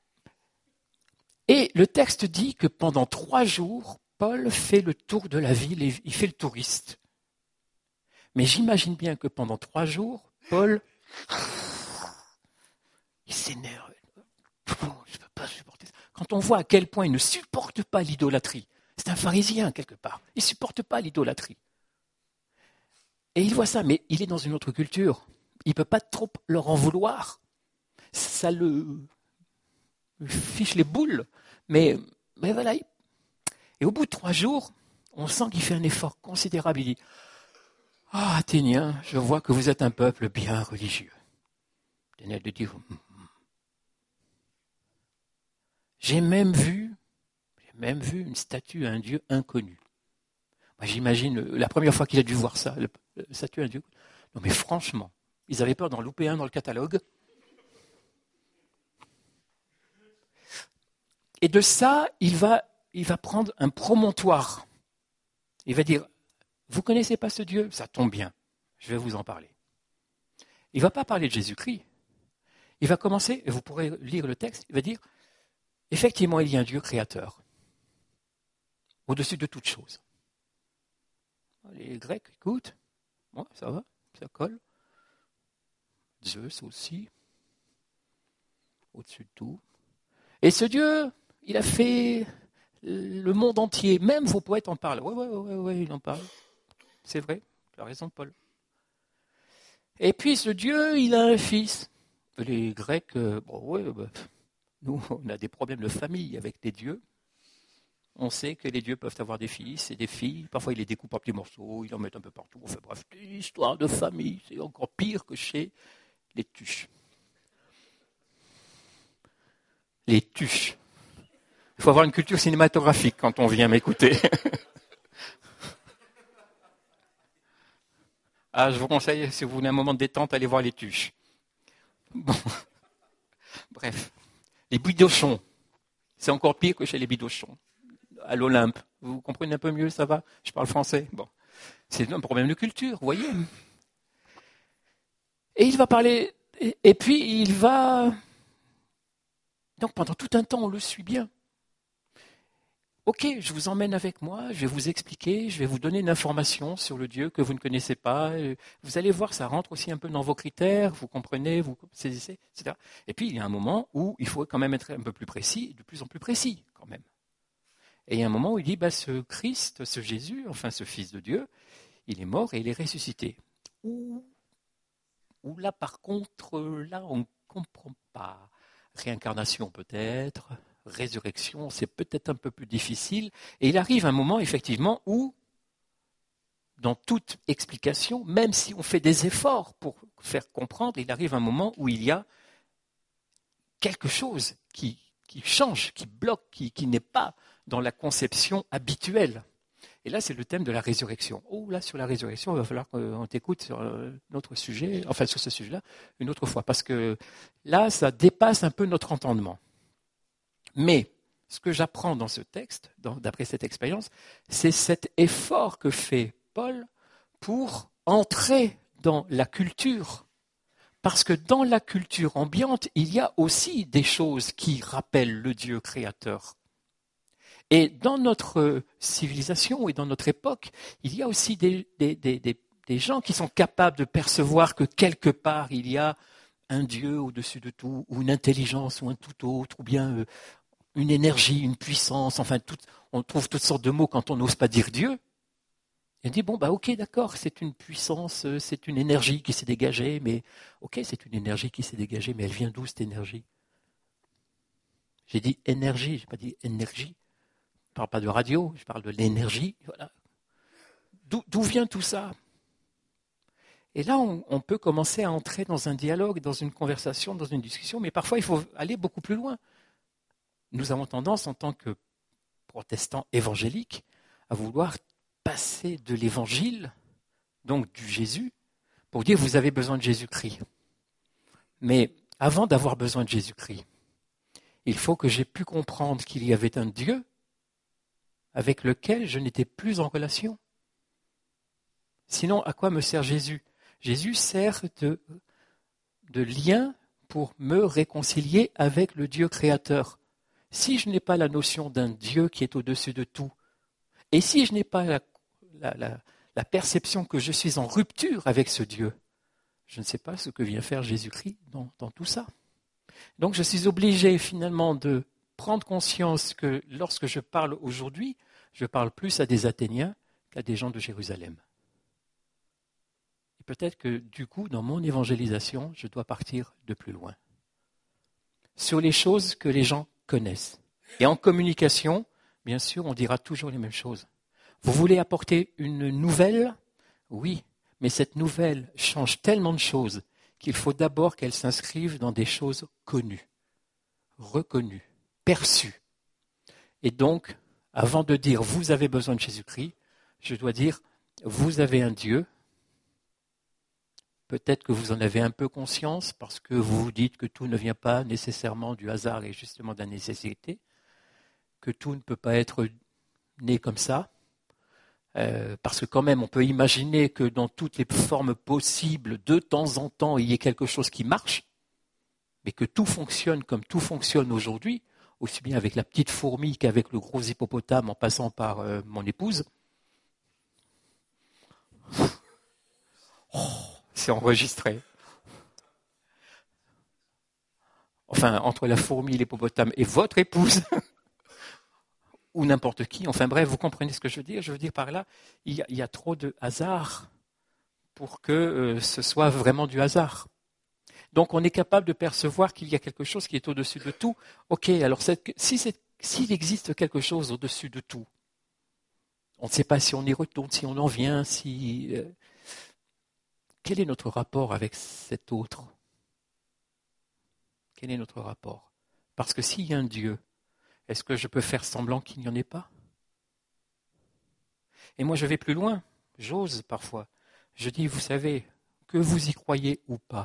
Et le texte dit que pendant 3 jours, Paul fait le tour de la ville et il fait le touriste. Mais j'imagine bien que pendant 3 jours, Paul, il s'énerve. Je ne peux pas supporter ça. Quand on voit à quel point il ne supporte pas l'idolâtrie, c'est un pharisien quelque part, il ne supporte pas l'idolâtrie. Et il voit ça, mais il est dans une autre culture. Il ne peut pas trop leur en vouloir. Ça le fiche les boules. Mais voilà. Et au bout de 3 jours, on sent qu'il fait un effort considérable. Il dit, « Ah, Athéniens, je vois que vous êtes un peuple bien religieux. » Athéniens de dire, j'ai même vu une statue à un dieu inconnu. Moi, j'imagine la première fois qu'il a dû voir ça, la statue à un dieu. Non mais franchement, ils avaient peur d'en louper un dans le catalogue. Et de ça, il va prendre un promontoire. Il va dire, vous ne connaissez pas ce Dieu? Ça tombe bien, je vais vous en parler. Il ne va pas parler de Jésus-Christ. Il va commencer, et vous pourrez lire le texte, il va dire, effectivement, il y a un Dieu créateur, au-dessus de toute chose. Les Grecs écoutent, bon, ça va, ça colle. Zeus aussi, au-dessus de tout. Et ce Dieu, il a fait le monde entier. Même vos poètes en parlent. Oui, il en parle. C'est vrai, tu as raison, Paul. Et puis ce Dieu, il a un fils. Les Grecs, nous, on a des problèmes de famille avec les dieux. On sait que les dieux peuvent avoir des fils et des filles. Parfois, ils les découpent en petits morceaux, ils en mettent un peu partout. Enfin bref, des histoires de famille. C'est encore pire que chez les tuches. Les tuches. Il faut avoir une culture cinématographique quand on vient m'écouter. Ah, je vous conseille, si vous voulez un moment de détente, allez voir les tuches. Bon. Bref. Les bidochons. C'est encore pire que chez les bidochons. À l'Olympe. Vous comprenez un peu mieux, ça va? Je parle français. Bon. C'est un problème de culture, vous voyez. Et il va parler, et puis il va... Donc pendant tout un temps, on le suit bien. Ok, je vous emmène avec moi, je vais vous expliquer, je vais vous donner une information sur le Dieu que vous ne connaissez pas. Vous allez voir, ça rentre aussi un peu dans vos critères, vous comprenez, vous saisissez, etc. Et puis il y a un moment où il faut quand même être un peu plus précis, de plus en plus précis quand même. Et il y a un moment où il dit, ce Christ, ce Jésus, enfin ce Fils de Dieu, il est mort et il est ressuscité. Ou là par contre, là on ne comprend pas. Réincarnation peut-être, résurrection, c'est peut-être un peu plus difficile. Et il arrive un moment, effectivement, où, dans toute explication, même si on fait des efforts pour faire comprendre, il arrive un moment où il y a quelque chose qui change, qui bloque, qui n'est pas dans la conception habituelle. Et là, c'est le thème de la résurrection. Là, sur la résurrection, il va falloir qu'on t'écoute sur notre sujet, enfin sur ce sujet-là, une autre fois, parce que là, ça dépasse un peu notre entendement. Mais ce que j'apprends dans ce texte, d'après cette expérience, c'est cet effort que fait Paul pour entrer dans la culture. Parce que dans la culture ambiante, il y a aussi des choses qui rappellent le Dieu créateur. Et dans notre civilisation et dans notre époque, il y a aussi des gens qui sont capables de percevoir que quelque part, il y a un Dieu au-dessus de tout, ou une intelligence, ou un tout autre, ou bien une énergie, une puissance, enfin, on trouve toutes sortes de mots quand on n'ose pas dire Dieu. Et on dit, ok, d'accord, c'est une puissance, c'est une énergie qui s'est dégagée, mais ok, c'est une énergie qui s'est dégagée, mais elle vient d'où cette énergie? J'ai dit énergie, je n'ai pas dit énergie. Je ne parle pas de radio, je parle de l'énergie. Voilà. D'où vient tout ça? Et là, on peut commencer à entrer dans un dialogue, dans une conversation, dans une discussion, mais parfois il faut aller beaucoup plus loin. Nous avons tendance, en tant que protestants évangéliques, à vouloir passer de l'évangile, donc du Jésus, pour dire vous avez besoin de Jésus-Christ. Mais avant d'avoir besoin de Jésus-Christ, il faut que j'ai pu comprendre qu'il y avait un Dieu avec lequel je n'étais plus en relation. Sinon, à quoi me sert Jésus? Jésus sert de lien pour me réconcilier avec le Dieu créateur. Si je n'ai pas la notion d'un Dieu qui est au-dessus de tout, et si je n'ai pas la perception que je suis en rupture avec ce Dieu, je ne sais pas ce que vient faire Jésus-Christ dans tout ça. Donc je suis obligé finalement de prendre conscience que lorsque je parle aujourd'hui, je parle plus à des Athéniens qu'à des gens de Jérusalem. Et peut-être que du coup, dans mon évangélisation, je dois partir de plus loin. Sur les choses que les gens connaissent. Et en communication, bien sûr, on dira toujours les mêmes choses. Vous voulez apporter une nouvelle ? Oui, mais cette nouvelle change tellement de choses qu'il faut d'abord qu'elle s'inscrive dans des choses connues, reconnues, perçues. Et donc, avant de dire « vous avez besoin de Jésus-Christ », je dois dire « vous avez un Dieu ». Peut-être que vous en avez un peu conscience parce que vous vous dites que tout ne vient pas nécessairement du hasard et justement de la nécessité, que tout ne peut pas être né comme ça, parce que quand même on peut imaginer que dans toutes les formes possibles, de temps en temps, il y ait quelque chose qui marche, mais que tout fonctionne comme tout fonctionne aujourd'hui, aussi bien avec la petite fourmi qu'avec le gros hippopotame en passant par mon épouse. C'est enregistré. Enfin, entre la fourmi, l'hippopotame et votre épouse, ou n'importe qui, enfin bref, vous comprenez ce que je veux dire. Je veux dire par là, il y a trop de hasard pour que ce soit vraiment du hasard. Donc on est capable de percevoir qu'il y a quelque chose qui est au-dessus de tout. Ok, alors s'il existe quelque chose au-dessus de tout, on ne sait pas si on y retourne, si on en vient, si... Quel est notre rapport avec cet autre ? Quel est notre rapport ? Parce que s'il y a un Dieu, est-ce que je peux faire semblant qu'il n'y en ait pas ? Et moi je vais plus loin, j'ose parfois. Je dis, vous savez, que vous y croyez ou pas,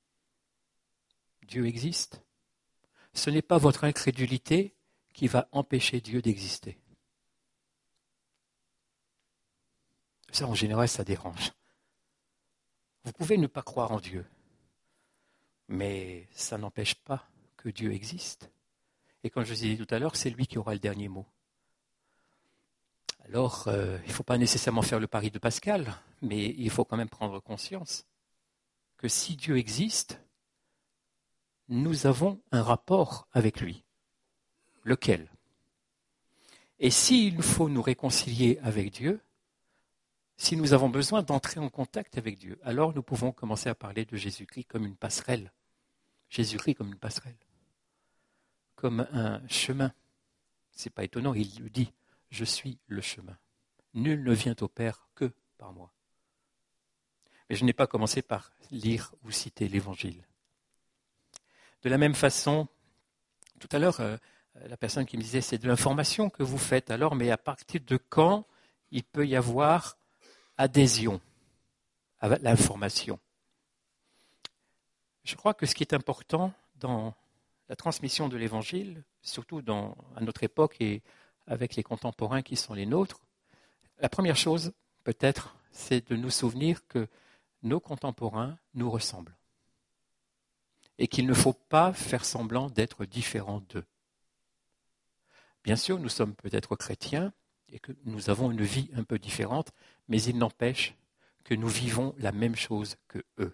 Dieu existe. Ce n'est pas votre incrédulité qui va empêcher Dieu d'exister. Ça, en général, ça dérange. Vous pouvez ne pas croire en Dieu, mais ça n'empêche pas que Dieu existe. Et comme je vous ai dit tout à l'heure, c'est lui qui aura le dernier mot. Alors, il ne faut pas nécessairement faire le pari de Pascal, mais il faut quand même prendre conscience que si Dieu existe, nous avons un rapport avec lui. Lequel ? Et s'il faut nous réconcilier avec Dieu, si nous avons besoin d'entrer en contact avec Dieu, alors nous pouvons commencer à parler de Jésus-Christ comme une passerelle. Jésus-Christ comme une passerelle. Comme un chemin. Ce n'est pas étonnant, il le dit, je suis le chemin. Nul ne vient au Père que par moi. Mais je n'ai pas commencé par lire ou citer l'Évangile. De la même façon, tout à l'heure, la personne qui me disait, c'est de l'information que vous faites. Alors, mais à partir de quand il peut y avoir adhésion à l'information ? Je crois que ce qui est important dans la transmission de l'Évangile, surtout à notre époque et avec les contemporains qui sont les nôtres, la première chose, peut-être, c'est de nous souvenir que nos contemporains nous ressemblent et qu'il ne faut pas faire semblant d'être différents d'eux. Bien sûr, nous sommes peut-être chrétiens et que nous avons une vie un peu différente, mais il n'empêche que nous vivons la même chose que eux.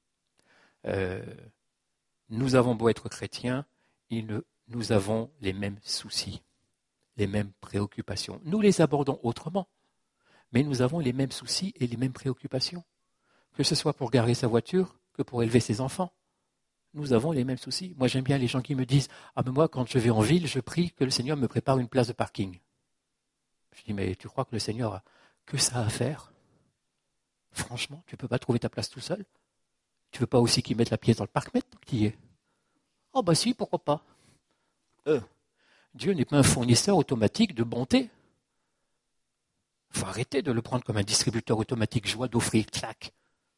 Nous avons beau être chrétiens, nous avons les mêmes soucis, les mêmes préoccupations. Nous les abordons autrement, mais nous avons les mêmes soucis et les mêmes préoccupations, que ce soit pour garer sa voiture que pour élever ses enfants. Nous avons les mêmes soucis. Moi, j'aime bien les gens qui me disent « Ah, mais moi, quand je vais en ville, je prie que le Seigneur me prépare une place de parking. » Je dis « Mais tu crois que le Seigneur a que ça à faire ? Franchement, tu ne peux pas trouver ta place tout seul ? Tu ne veux pas aussi qu'il mette la pièce dans le parc-mètre tant qu'il y est ? Oh, bah si, pourquoi pas ? Dieu n'est pas un fournisseur automatique de bonté. Il faut arrêter de le prendre comme un distributeur automatique, joie d'offrir, clac.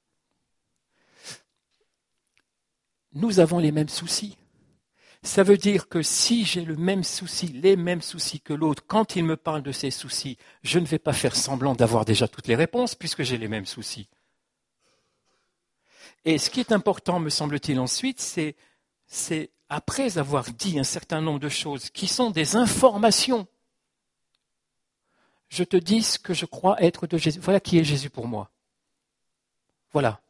Nous avons les mêmes soucis. Ça veut dire que si j'ai les mêmes soucis que l'autre, quand il me parle de ses soucis, je ne vais pas faire semblant d'avoir déjà toutes les réponses puisque j'ai les mêmes soucis. Et ce qui est important, me semble-t-il, ensuite, c'est après avoir dit un certain nombre de choses qui sont des informations, je te dis ce que je crois être de Jésus. Voilà qui est Jésus pour moi. Voilà.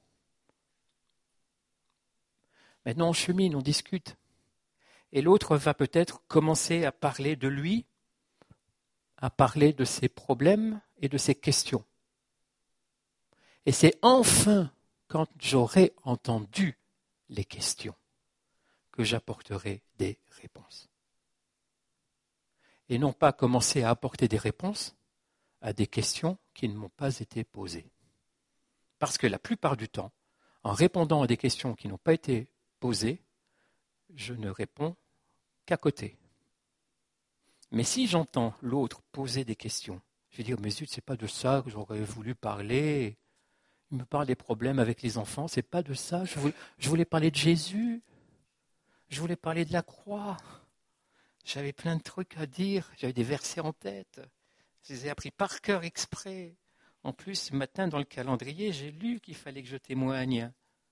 Maintenant, on chemine, on discute. Et l'autre va peut-être commencer à parler de lui, à parler de ses problèmes et de ses questions. Et c'est enfin quand j'aurai entendu les questions que j'apporterai des réponses. Et non pas commencer à apporter des réponses à des questions qui ne m'ont pas été posées. Parce que la plupart du temps, en répondant à des questions qui n'ont pas été posées, je ne réponds qu'à côté. Mais si j'entends l'autre poser des questions, je vais dire, mais zut, c'est pas de ça que j'aurais voulu parler. Il me parle des problèmes avec les enfants, c'est pas de ça. Je voulais parler de Jésus. Je voulais parler de la croix. J'avais plein de trucs à dire. J'avais des versets en tête. Je les ai appris par cœur exprès. En plus, ce matin, dans le calendrier, j'ai lu qu'il fallait que je témoigne.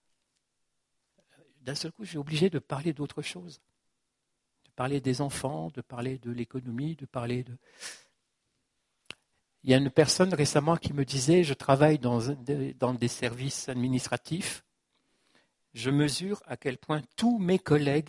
D'un seul coup, j'ai obligé de parler d'autre chose. De parler des enfants, de parler de l'économie, de parler de... Il y a une personne récemment qui me disait, je travaille dans des services administratifs, je mesure à quel point tous mes collègues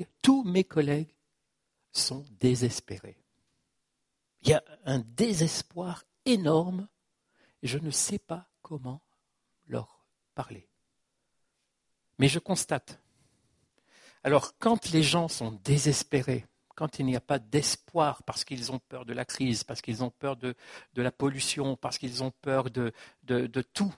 sont désespérés. Il y a un désespoir énorme et je ne sais pas comment leur parler. Mais je constate. Alors, quand les gens sont désespérés, quand il n'y a pas d'espoir parce qu'ils ont peur de la crise, parce qu'ils ont peur de la pollution, parce qu'ils ont peur de tout,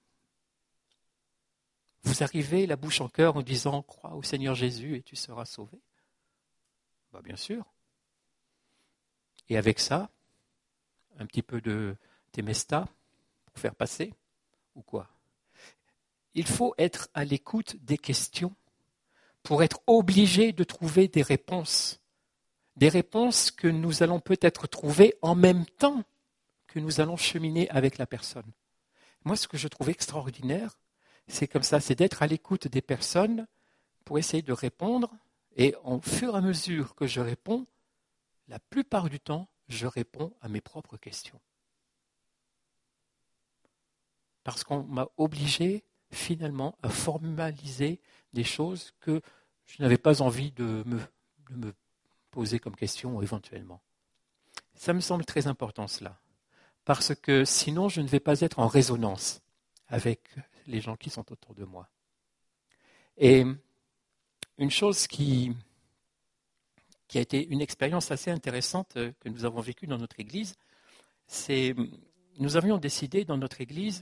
vous arrivez la bouche en cœur en disant « Crois au Seigneur Jésus et tu seras sauvé ». Bien sûr. Et avec ça, un petit peu de Temesta pour faire passer, ou quoi? Il faut être à l'écoute des questions pour être obligé de trouver des réponses que nous allons peut-être trouver en même temps que nous allons cheminer avec la personne. Moi, ce que je trouve extraordinaire, c'est comme ça, c'est d'être à l'écoute des personnes pour essayer de répondre, et au fur et à mesure que je réponds, la plupart du temps, je réponds à mes propres questions. Parce qu'on m'a obligé finalement à formaliser des choses que je n'avais pas envie de me poser comme question éventuellement. Ça me semble très important cela, parce que sinon je ne vais pas être en résonance avec les gens qui sont autour de moi. Et une chose qui a été une expérience assez intéressante que nous avons vécue dans notre Église, c'est nous avions décidé dans notre Église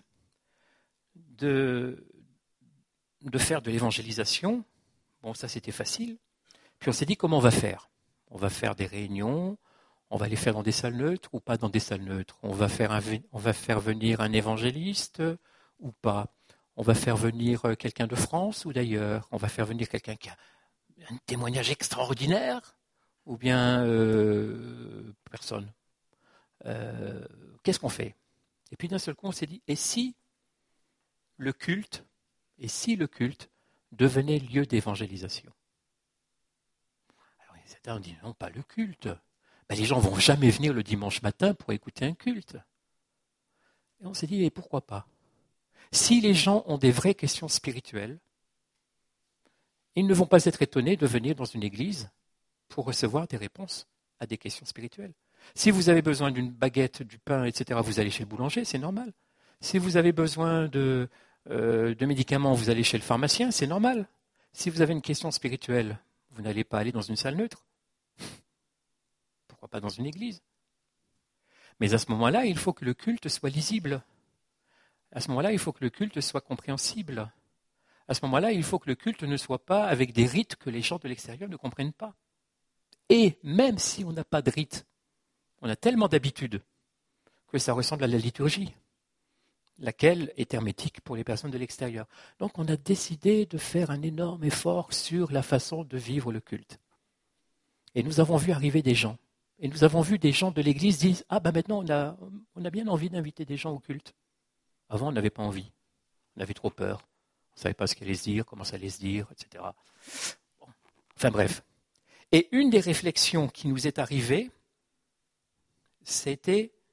de faire de l'évangélisation. Bon, ça c'était facile. Puis on s'est dit comment on va faire. On va faire des réunions, on va les faire dans des salles neutres ou pas dans des salles neutres. On va faire venir un évangéliste ou pas. On va faire venir quelqu'un de France ou d'ailleurs. On va faire venir quelqu'un qui a un témoignage extraordinaire ou bien personne. Qu'est-ce qu'on fait? Et puis d'un seul coup, on s'est dit, et si le culte devenait lieu d'évangélisation? Alors certains ont dit, non, pas le culte. Les gens ne vont jamais venir le dimanche matin pour écouter un culte. Et on s'est dit, et pourquoi pas? Si les gens ont des vraies questions spirituelles, ils ne vont pas être étonnés de venir dans une église pour recevoir des réponses à des questions spirituelles. Si vous avez besoin d'une baguette, du pain, etc., vous allez chez le boulanger, c'est normal. Si vous avez besoin de médicaments, vous allez chez le pharmacien, c'est normal. Si vous avez une question spirituelle, vous n'allez pas aller dans une salle neutre. Pourquoi pas dans une église? Mais à ce moment-là, il faut que le culte soit lisible. À ce moment-là, il faut que le culte soit compréhensible. À ce moment-là, il faut que le culte ne soit pas avec des rites que les gens de l'extérieur ne comprennent pas. Et même si on n'a pas de rite, on a tellement d'habitudes que ça ressemble à la liturgie, laquelle est hermétique pour les personnes de l'extérieur. Donc on a décidé de faire un énorme effort sur la façon de vivre le culte. Et nous avons vu arriver des gens. Et nous avons vu des gens de l'église dire « Ah maintenant on a bien envie d'inviter des gens au culte. » Avant on n'avait pas envie, on avait trop peur. On ne savait pas ce qu'elle allait se dire, comment ça allait se dire, etc. Bon. Enfin bref. Et une des réflexions qui nous est arrivée, c'était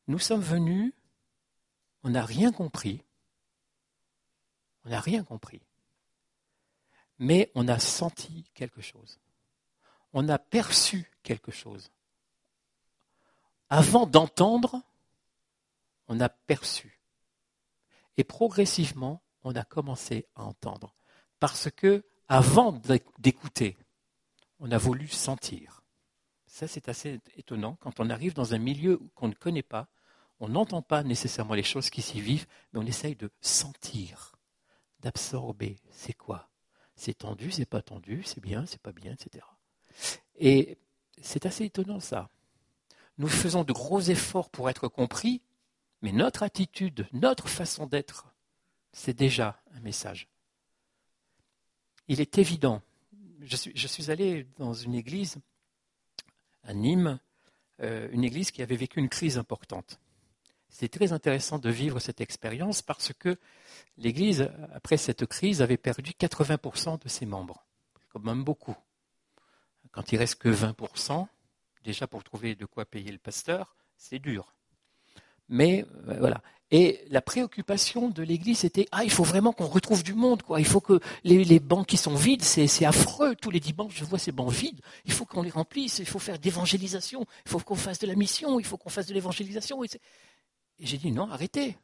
Nous sommes venus, on n'a rien compris. On n'a rien compris. Mais on a senti quelque chose. On a perçu quelque chose. Avant d'entendre, on a perçu. Et progressivement, on a commencé à entendre. Parce que, avant d'écouter, on a voulu sentir. Ça, c'est assez étonnant. Quand on arrive dans un milieu qu'on ne connaît pas, on n'entend pas nécessairement les choses qui s'y vivent, mais on essaye de sentir, d'absorber. C'est quoi? C'est tendu, c'est pas tendu, c'est bien, c'est pas bien, etc. Et c'est assez étonnant, ça. Nous faisons de gros efforts pour être compris, mais notre attitude, notre façon d'être, c'est déjà un message. Il est évident. Je suis allé dans une église à Nîmes, une église qui avait vécu une crise importante. C'était très intéressant de vivre cette expérience parce que l'église, après cette crise, avait perdu 80% de ses membres. C'est quand même beaucoup. Quand il ne reste que 20%, déjà pour trouver de quoi payer le pasteur, c'est dur. Mais voilà. Et la préoccupation de l'Église, c'était il faut vraiment qu'on retrouve du monde, quoi. Il faut que les bancs qui sont vides, c'est affreux. Tous les dimanches, je vois ces bancs vides. Il faut qu'on les remplisse. Il faut faire d'évangélisation. Il faut qu'on fasse de la mission. Il faut qu'on fasse de l'évangélisation. Et j'ai dit non, arrêtez.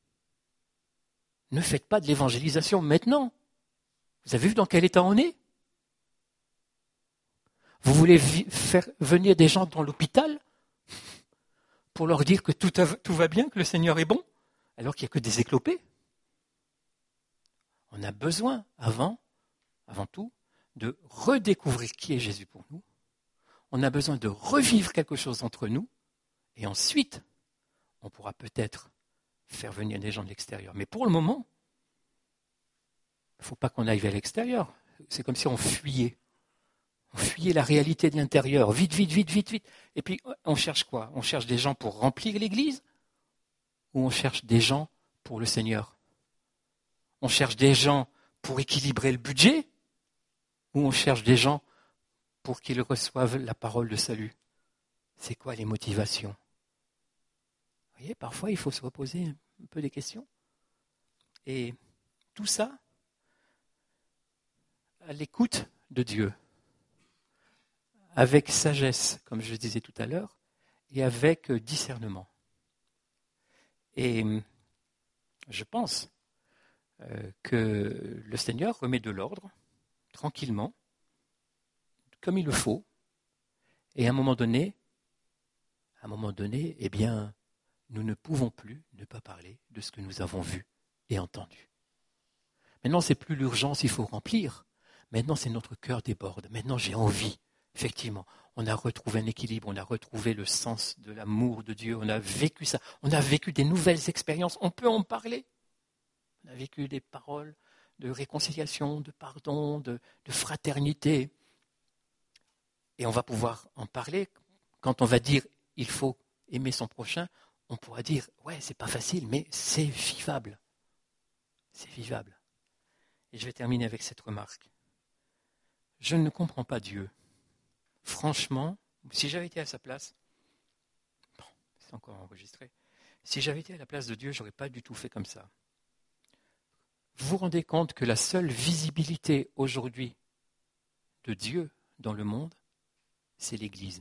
Ne faites pas de l'évangélisation maintenant. Vous avez vu dans quel état on est? Vous voulez faire venir des gens dans l'hôpital pour leur dire que tout va bien, que le Seigneur est bon, alors qu'il n'y a que des éclopés? On a besoin, avant tout, de redécouvrir qui est Jésus pour nous. On a besoin de revivre quelque chose entre nous, et ensuite, on pourra peut-être faire venir des gens de l'extérieur. Mais pour le moment, il ne faut pas qu'on aille vers l'extérieur. C'est comme si on fuyait. On fuyait la réalité de l'intérieur. Vite, vite, vite, vite, vite. Et puis, on cherche quoi? On cherche des gens pour remplir l'église? Ou on cherche des gens pour le Seigneur? On cherche des gens pour équilibrer le budget? Ou on cherche des gens pour qu'ils reçoivent la parole de salut? C'est quoi les motivations? Vous voyez, parfois, il faut se reposer un peu des questions. Et tout ça, à l'écoute de Dieu, avec sagesse, comme je le disais tout à l'heure, et avec discernement. Et je pense que le Seigneur remet de l'ordre, tranquillement, comme il le faut, et à un moment donné, eh bien, nous ne pouvons plus ne pas parler de ce que nous avons vu et entendu. Maintenant, c'est plus l'urgence, il faut remplir. Maintenant, c'est notre cœur déborde. Maintenant, j'ai envie. Effectivement, on a retrouvé un équilibre, on a retrouvé le sens de l'amour de Dieu, on a vécu ça, on a vécu des nouvelles expériences, on peut en parler. On a vécu des paroles de réconciliation, de pardon, de fraternité. Et on va pouvoir en parler. Quand on va dire il faut aimer son prochain, on pourra dire ouais, c'est pas facile, mais c'est vivable. C'est vivable. Et je vais terminer avec cette remarque. Je ne comprends pas Dieu. Franchement, si j'avais été à sa place, bon, c'est encore enregistré, si j'avais été à la place de Dieu, je n'aurais pas du tout fait comme ça. Vous vous rendez compte que la seule visibilité aujourd'hui de Dieu dans le monde, c'est l'Église.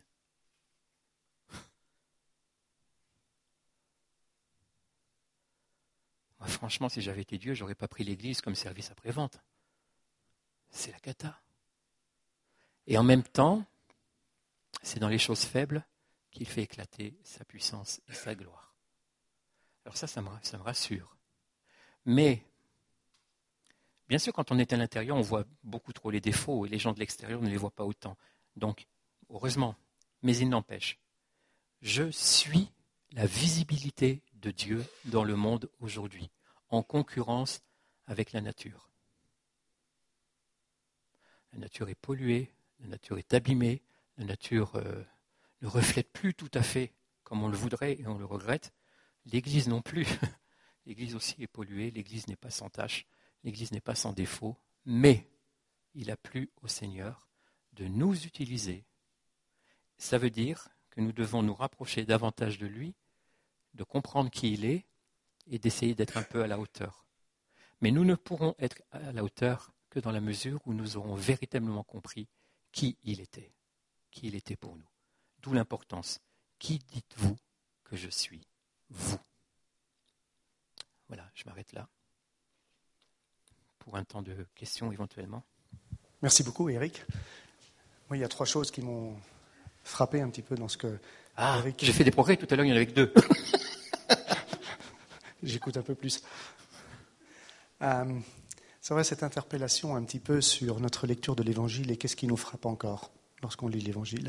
Moi, franchement, si j'avais été Dieu, je n'aurais pas pris l'Église comme service après-vente. C'est la cata. Et en même temps, c'est dans les choses faibles qu'il fait éclater sa puissance et sa gloire. Alors ça me rassure. Mais, bien sûr, quand on est à l'intérieur, on voit beaucoup trop les défauts et les gens de l'extérieur ne les voient pas autant. Donc, heureusement, mais il n'empêche, je suis la visibilité de Dieu dans le monde aujourd'hui, en concurrence avec la nature. La nature est polluée, la nature est abîmée, la nature ne reflète plus tout à fait comme on le voudrait et on le regrette. L'Église non plus. L'Église aussi est polluée, l'Église n'est pas sans tache, l'Église n'est pas sans défaut, mais il a plu au Seigneur de nous utiliser. Ça veut dire que nous devons nous rapprocher davantage de lui, de comprendre qui il est et d'essayer d'être un peu à la hauteur. Mais nous ne pourrons être à la hauteur que dans la mesure où nous aurons véritablement compris qui il était pour nous. D'où l'importance. Qui dites-vous que je suis? Vous. Voilà, je m'arrête là pour un temps de questions éventuellement. Merci beaucoup, Eric. Moi, il y a 3 choses qui m'ont frappé un petit peu dans ce que Eric... J'ai fait des progrès, tout à l'heure il y en avait que 2. J'écoute un peu plus. C'est vrai, cette interpellation un petit peu sur notre lecture de l'Évangile et qu'est-ce qui nous frappe encore lorsqu'on lit l'Évangile.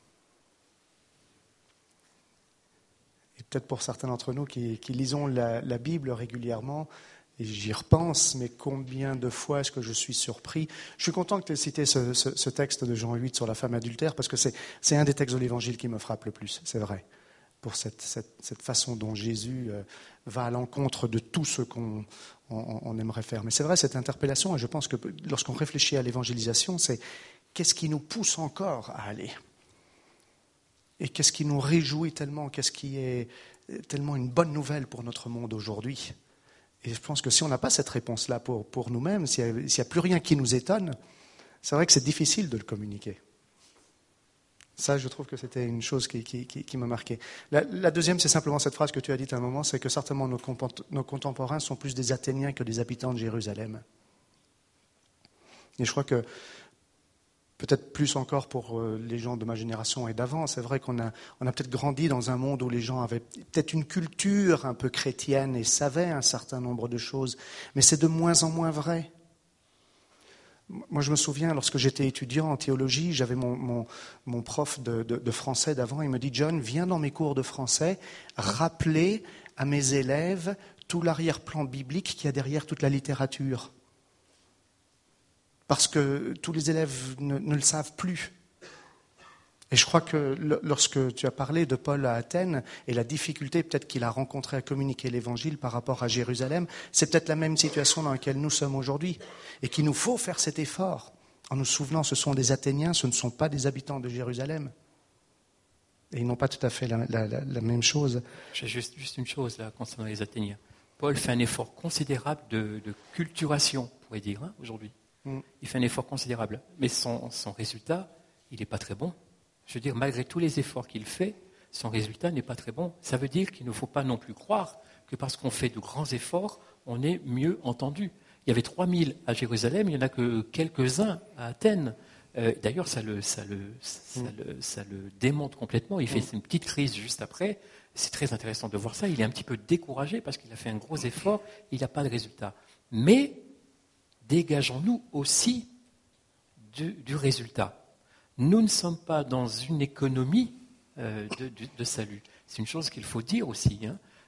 Et peut-être pour certains d'entre nous qui lisons la Bible régulièrement, et j'y repense, mais combien de fois est-ce que je suis surpris? Je suis content que tu aies cité ce texte de Jean 8 sur la femme adultère, parce que c'est un des textes de l'Évangile qui me frappe le plus, c'est vrai, pour cette façon dont Jésus va à l'encontre de tout ce qu'on aimerait faire. Mais c'est vrai, cette interpellation, et je pense que lorsqu'on réfléchit à l'évangélisation, c'est qu'est-ce qui nous pousse encore à aller? Et qu'est-ce qui nous réjouit tellement? Qu'est-ce qui est tellement une bonne nouvelle pour notre monde aujourd'hui? Et je pense que si on n'a pas cette réponse-là pour nous-mêmes, s'il n'y a plus rien qui nous étonne, c'est vrai que c'est difficile de le communiquer. Ça, je trouve que c'était une chose qui m'a marqué. La deuxième, c'est simplement cette phrase que tu as dite à un moment, c'est que certainement nos contemporains sont plus des Athéniens que des habitants de Jérusalem. Et je crois que peut-être plus encore pour les gens de ma génération et d'avant, c'est vrai qu'on a peut-être grandi dans un monde où les gens avaient peut-être une culture un peu chrétienne et savaient un certain nombre de choses, mais c'est de moins en moins vrai. Moi, je me souviens, lorsque j'étais étudiant en théologie, j'avais mon prof de français d'avant, il me dit « John, viens dans mes cours de français, rappeler à mes élèves tout l'arrière-plan biblique qu'il y a derrière toute la littérature. » Parce que tous les élèves ne le savent plus. Et je crois que lorsque tu as parlé de Paul à Athènes et la difficulté peut-être qu'il a rencontrée à communiquer l'Évangile par rapport à Jérusalem, c'est peut-être la même situation dans laquelle nous sommes aujourd'hui et qu'il nous faut faire cet effort en nous souvenant ce sont des Athéniens, ce ne sont pas des habitants de Jérusalem. Et ils n'ont pas tout à fait la même chose. J'ai juste une chose là concernant les Athéniens. Paul fait un effort considérable de culturation, on pourrait dire, aujourd'hui. Il fait un effort considérable. Mais son résultat, il n'est pas très bon. Je veux dire, malgré tous les efforts qu'il fait, son résultat n'est pas très bon. Ça veut dire qu'il ne faut pas non plus croire que parce qu'on fait de grands efforts, on est mieux entendu. Il y avait 3000 à Jérusalem, il n'y en a que quelques-uns à Athènes. D'ailleurs, ça le démonte complètement. Il fait une petite crise juste après. C'est très intéressant de voir ça. Il est un petit peu découragé parce qu'il a fait un gros effort, il n'a pas de résultat. Mais dégageons-nous aussi du résultat. Nous ne sommes pas dans une économie de salut. C'est une chose qu'il faut dire aussi.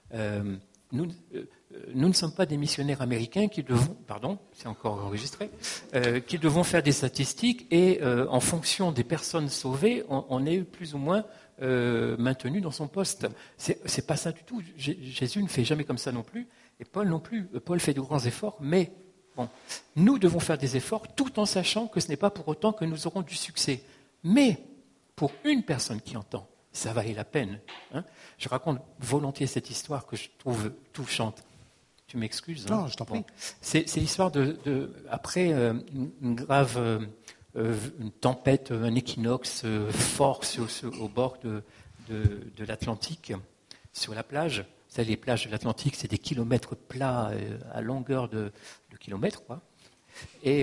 Nous ne sommes pas des missionnaires américains qui devons, c'est encore enregistré, qui devons faire des statistiques et en fonction des personnes sauvées, on est plus ou moins maintenu dans son poste. C'est pas ça du tout. Jésus ne fait jamais comme ça non plus, et Paul non plus. Paul fait de grands efforts, mais nous devons faire des efforts tout en sachant que ce n'est pas pour autant que nous aurons du succès. Mais pour une personne qui entend, ça valait la peine. Je raconte volontiers cette histoire que je trouve touchante. Tu m'excuses? Non, je t'en prie. C'est l'histoire après une grave une tempête, un équinoxe fort au bord de l'Atlantique, sur la plage. Vous savez, les plages de l'Atlantique, c'est des kilomètres plats à longueur de kilomètres, quoi. Et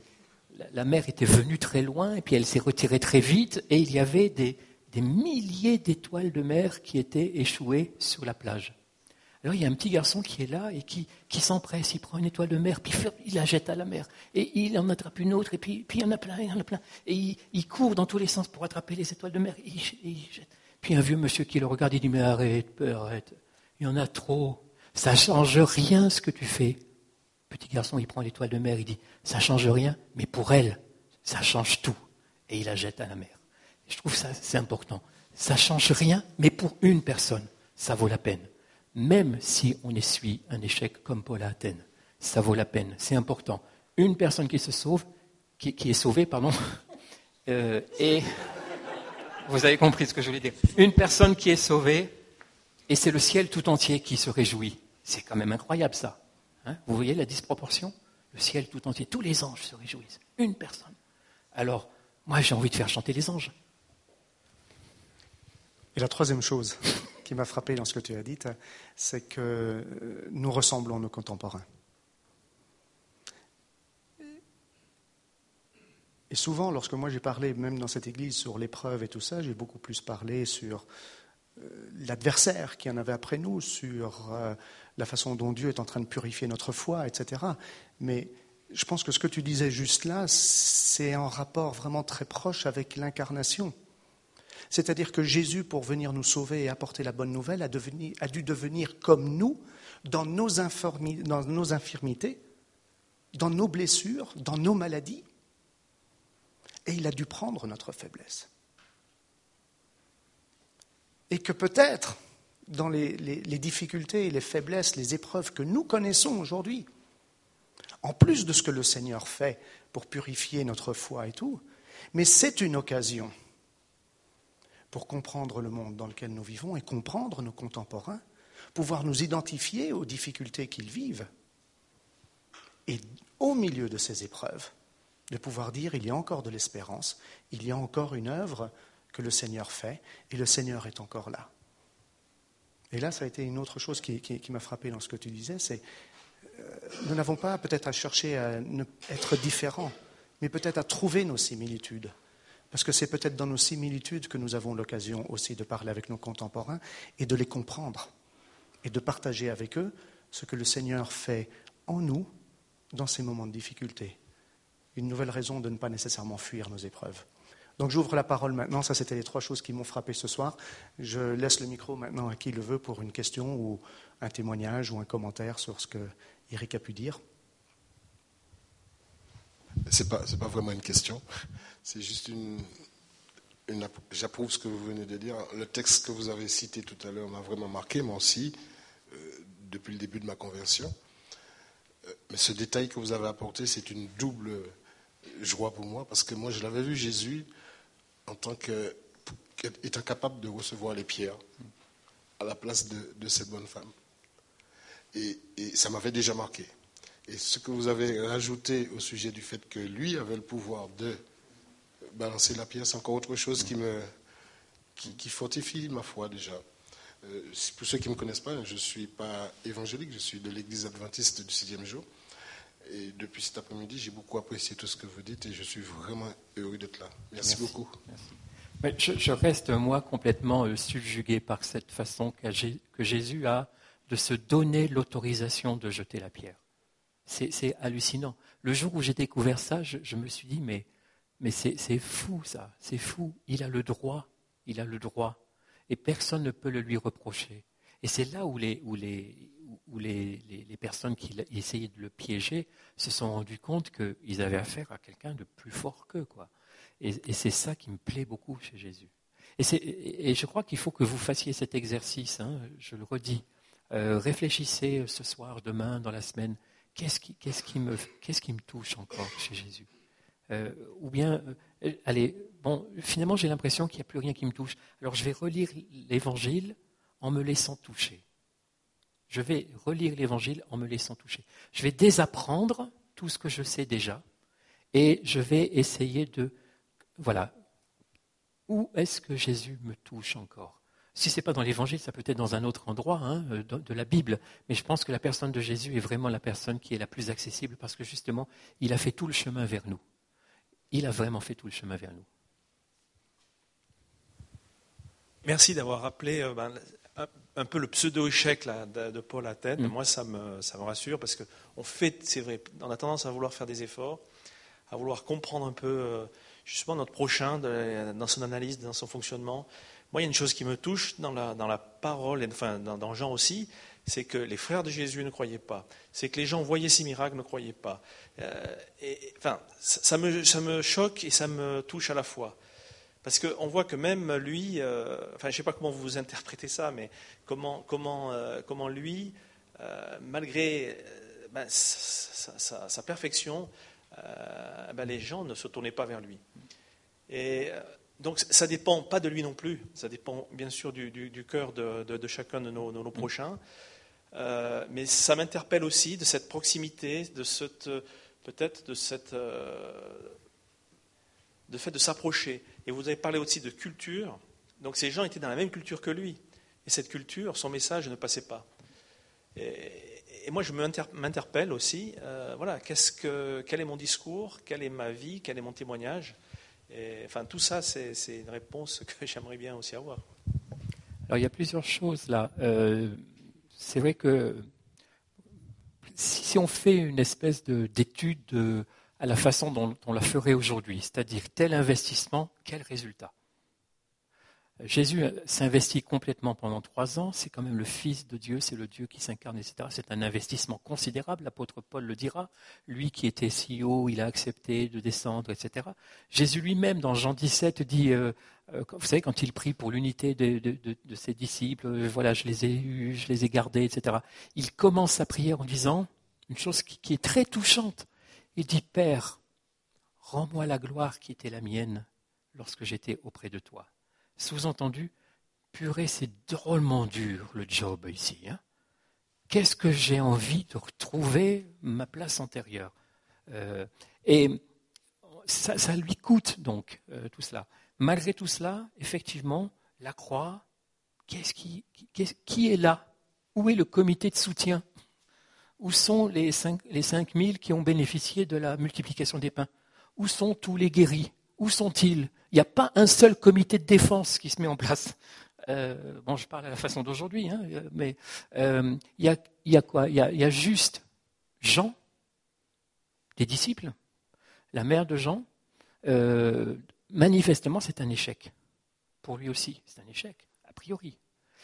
la mer était venue très loin, et puis elle s'est retirée très vite, et il y avait des milliers d'étoiles de mer qui étaient échouées sur la plage. Alors il y a un petit garçon qui est là et qui s'empresse, il prend une étoile de mer, puis il la jette à la mer, et il en attrape une autre, et puis il y en a plein, et il court dans tous les sens pour attraper les étoiles de mer, et il jette. Puis un vieux monsieur qui le regarde, il dit « Mais arrête, il y en a trop, ça ne change rien ce que tu fais. » Petit garçon, il prend l'étoile de mer, il dit « Ça ne change rien, mais pour elle, ça change tout. » Et il la jette à la mer. Et je trouve ça, c'est important. Ça ne change rien, mais pour une personne, ça vaut la peine. Même si on essuie un échec comme Paul à Athènes, ça vaut la peine, c'est important. Une personne qui se sauve, qui est sauvée, et vous avez compris ce que je voulais dire. Une personne qui est sauvée, et c'est le ciel tout entier qui se réjouit. C'est quand même incroyable ça. Hein, vous voyez la disproportion? Le ciel tout entier, tous les anges se réjouissent. Une personne. Alors, moi j'ai envie de faire chanter les anges. Et la troisième chose qui m'a frappé dans ce que tu as dit, c'est que nous ressemblons à nos contemporains. Et souvent, lorsque moi j'ai parlé, même dans cette église, sur l'épreuve et tout ça, j'ai beaucoup plus parlé sur l'adversaire qui en avait après nous, sur la façon dont Dieu est en train de purifier notre foi, etc. Mais je pense que ce que tu disais juste là, c'est en rapport vraiment très proche avec l'incarnation. C'est-à-dire que Jésus, pour venir nous sauver et apporter la bonne nouvelle, a dû devenir comme nous, dans nos infirmités, dans nos blessures, dans nos maladies, et il a dû prendre notre faiblesse. Et que peut-être, dans les difficultés, les faiblesses, les épreuves que nous connaissons aujourd'hui, en plus de ce que le Seigneur fait pour purifier notre foi et tout, mais c'est une occasion pour comprendre le monde dans lequel nous vivons et comprendre nos contemporains, pouvoir nous identifier aux difficultés qu'ils vivent. Et au milieu de ces épreuves, de pouvoir dire il y a encore de l'espérance, il y a encore une œuvre que le Seigneur fait, et le Seigneur est encore là. Et là, ça a été une autre chose qui m'a frappé dans ce que tu disais, c'est nous n'avons pas peut-être à chercher à être différents, mais peut-être à trouver nos similitudes. Parce que c'est peut-être dans nos similitudes que nous avons l'occasion aussi de parler avec nos contemporains et de les comprendre et de partager avec eux ce que le Seigneur fait en nous dans ces moments de difficulté. Une nouvelle raison de ne pas nécessairement fuir nos épreuves. Donc j'ouvre la parole maintenant, ça c'était les 3 choses qui m'ont frappé ce soir. Je laisse le micro maintenant à qui le veut pour une question ou un témoignage ou un commentaire sur ce que Eric a pu dire. C'est pas vraiment une question, c'est juste j'approuve ce que vous venez de dire. Le texte que vous avez cité tout à l'heure m'a vraiment marqué, moi aussi, depuis le début de ma conversion. Mais ce détail que vous avez apporté, c'est une double joie pour moi, parce que moi je l'avais vu Jésus en tant qu'étant capable de recevoir les pierres à la place de cette bonne femme. Et ça m'avait déjà marqué. Et ce que vous avez rajouté au sujet du fait que lui avait le pouvoir de balancer la pierre, c'est encore autre chose qui fortifie ma foi déjà. Pour ceux qui ne me connaissent pas, je ne suis pas évangélique, je suis de l'église adventiste du 6e jour. Et depuis cet après-midi, j'ai beaucoup apprécié tout ce que vous dites et je suis vraiment heureux d'être là. Merci beaucoup. Merci. Mais je reste, moi, complètement subjugué par cette façon que Jésus a de se donner l'autorisation de jeter la pierre. C'est hallucinant. Le jour où j'ai découvert ça, je me suis dit, mais c'est fou ça, c'est fou. Il a le droit. Et personne ne peut le lui reprocher. Et c'est là où les personnes qui essayaient de le piéger se sont rendues compte qu'ils avaient affaire à quelqu'un de plus fort qu'eux, quoi. Et c'est ça qui me plaît beaucoup chez Jésus. Et je crois qu'il faut que vous fassiez cet exercice, hein, je le redis. Réfléchissez ce soir, demain, dans la semaine. Qu'est-ce qui me touche encore chez Jésus? Finalement, j'ai l'impression qu'il n'y a plus rien qui me touche. Alors, je vais relire l'Évangile en me laissant toucher. Je vais relire l'Évangile en me laissant toucher. Je vais désapprendre tout ce que je sais déjà et je vais essayer de... Voilà. Où est-ce que Jésus me touche encore? Si ce n'est pas dans l'Évangile, ça peut être dans un autre endroit de la Bible. Mais je pense que la personne de Jésus est vraiment la personne qui est la plus accessible parce que justement, il a fait tout le chemin vers nous. Il a vraiment fait tout le chemin vers nous. Merci d'avoir rappelé un peu le pseudo-échec là, de Paul à Athènes. Moi, ça me rassure parce qu'on fait, c'est vrai, on a tendance à vouloir faire des efforts, à vouloir comprendre un peu justement notre prochain dans son analyse, dans son fonctionnement. Moi, il y a une chose qui me touche dans la parole, enfin dans Jean aussi, c'est que les frères de Jésus ne croyaient pas. C'est que les gens voyaient ces miracles, ne croyaient pas. Ça me choque et ça me touche à la fois. Parce qu'on voit que même lui, je ne sais pas comment vous interprétez ça, mais comment lui, malgré sa perfection, les gens ne se tournaient pas vers lui. Et Donc ça dépend pas de lui non plus, ça dépend bien sûr du cœur de chacun de nos prochains, mais ça m'interpelle aussi de cette proximité, de fait de s'approcher. Et vous avez parlé aussi de culture, donc ces gens étaient dans la même culture que lui, et cette culture, son message ne passait pas. Et moi je m'interpelle aussi, voilà, quel est mon discours, quelle est ma vie, quel est mon témoignage. Et, enfin, tout ça, c'est une réponse que j'aimerais bien aussi avoir. Alors, il y a plusieurs choses là. C'est vrai que si on fait une espèce d'étude à la façon dont on la ferait aujourd'hui, c'est-à-dire tel investissement, quel résultat ? Jésus s'investit complètement pendant 3 ans, c'est quand même le Fils de Dieu, c'est le Dieu qui s'incarne, etc. C'est un investissement considérable, l'apôtre Paul le dira. Lui qui était si haut, il a accepté de descendre, etc. Jésus lui-même, dans Jean 17, dit, vous savez, quand il prie pour l'unité de ses disciples, voilà, je les ai eus, je les ai gardés, etc. Il commence sa prière en disant une chose qui est très touchante. Il dit, Père, rends-moi la gloire qui était la mienne lorsque j'étais auprès de toi. Sous-entendu, purée, c'est drôlement dur le job ici. Hein. Qu'est-ce que j'ai envie de retrouver ma place antérieure et ça lui coûte donc tout cela. Malgré tout cela, effectivement, la croix, qui est là ? Où est le comité de soutien ? Où sont les 5000 qui ont bénéficié de la multiplication des pains ? Où sont tous les guéris ? Où sont-ils ? Il n'y a pas un seul comité de défense qui se met en place. Je parle à la façon d'aujourd'hui, hein, mais il y a quoi ? Il y a juste Jean, des disciples, la mère de Jean. Manifestement, c'est un échec. Pour lui aussi, c'est un échec, a priori.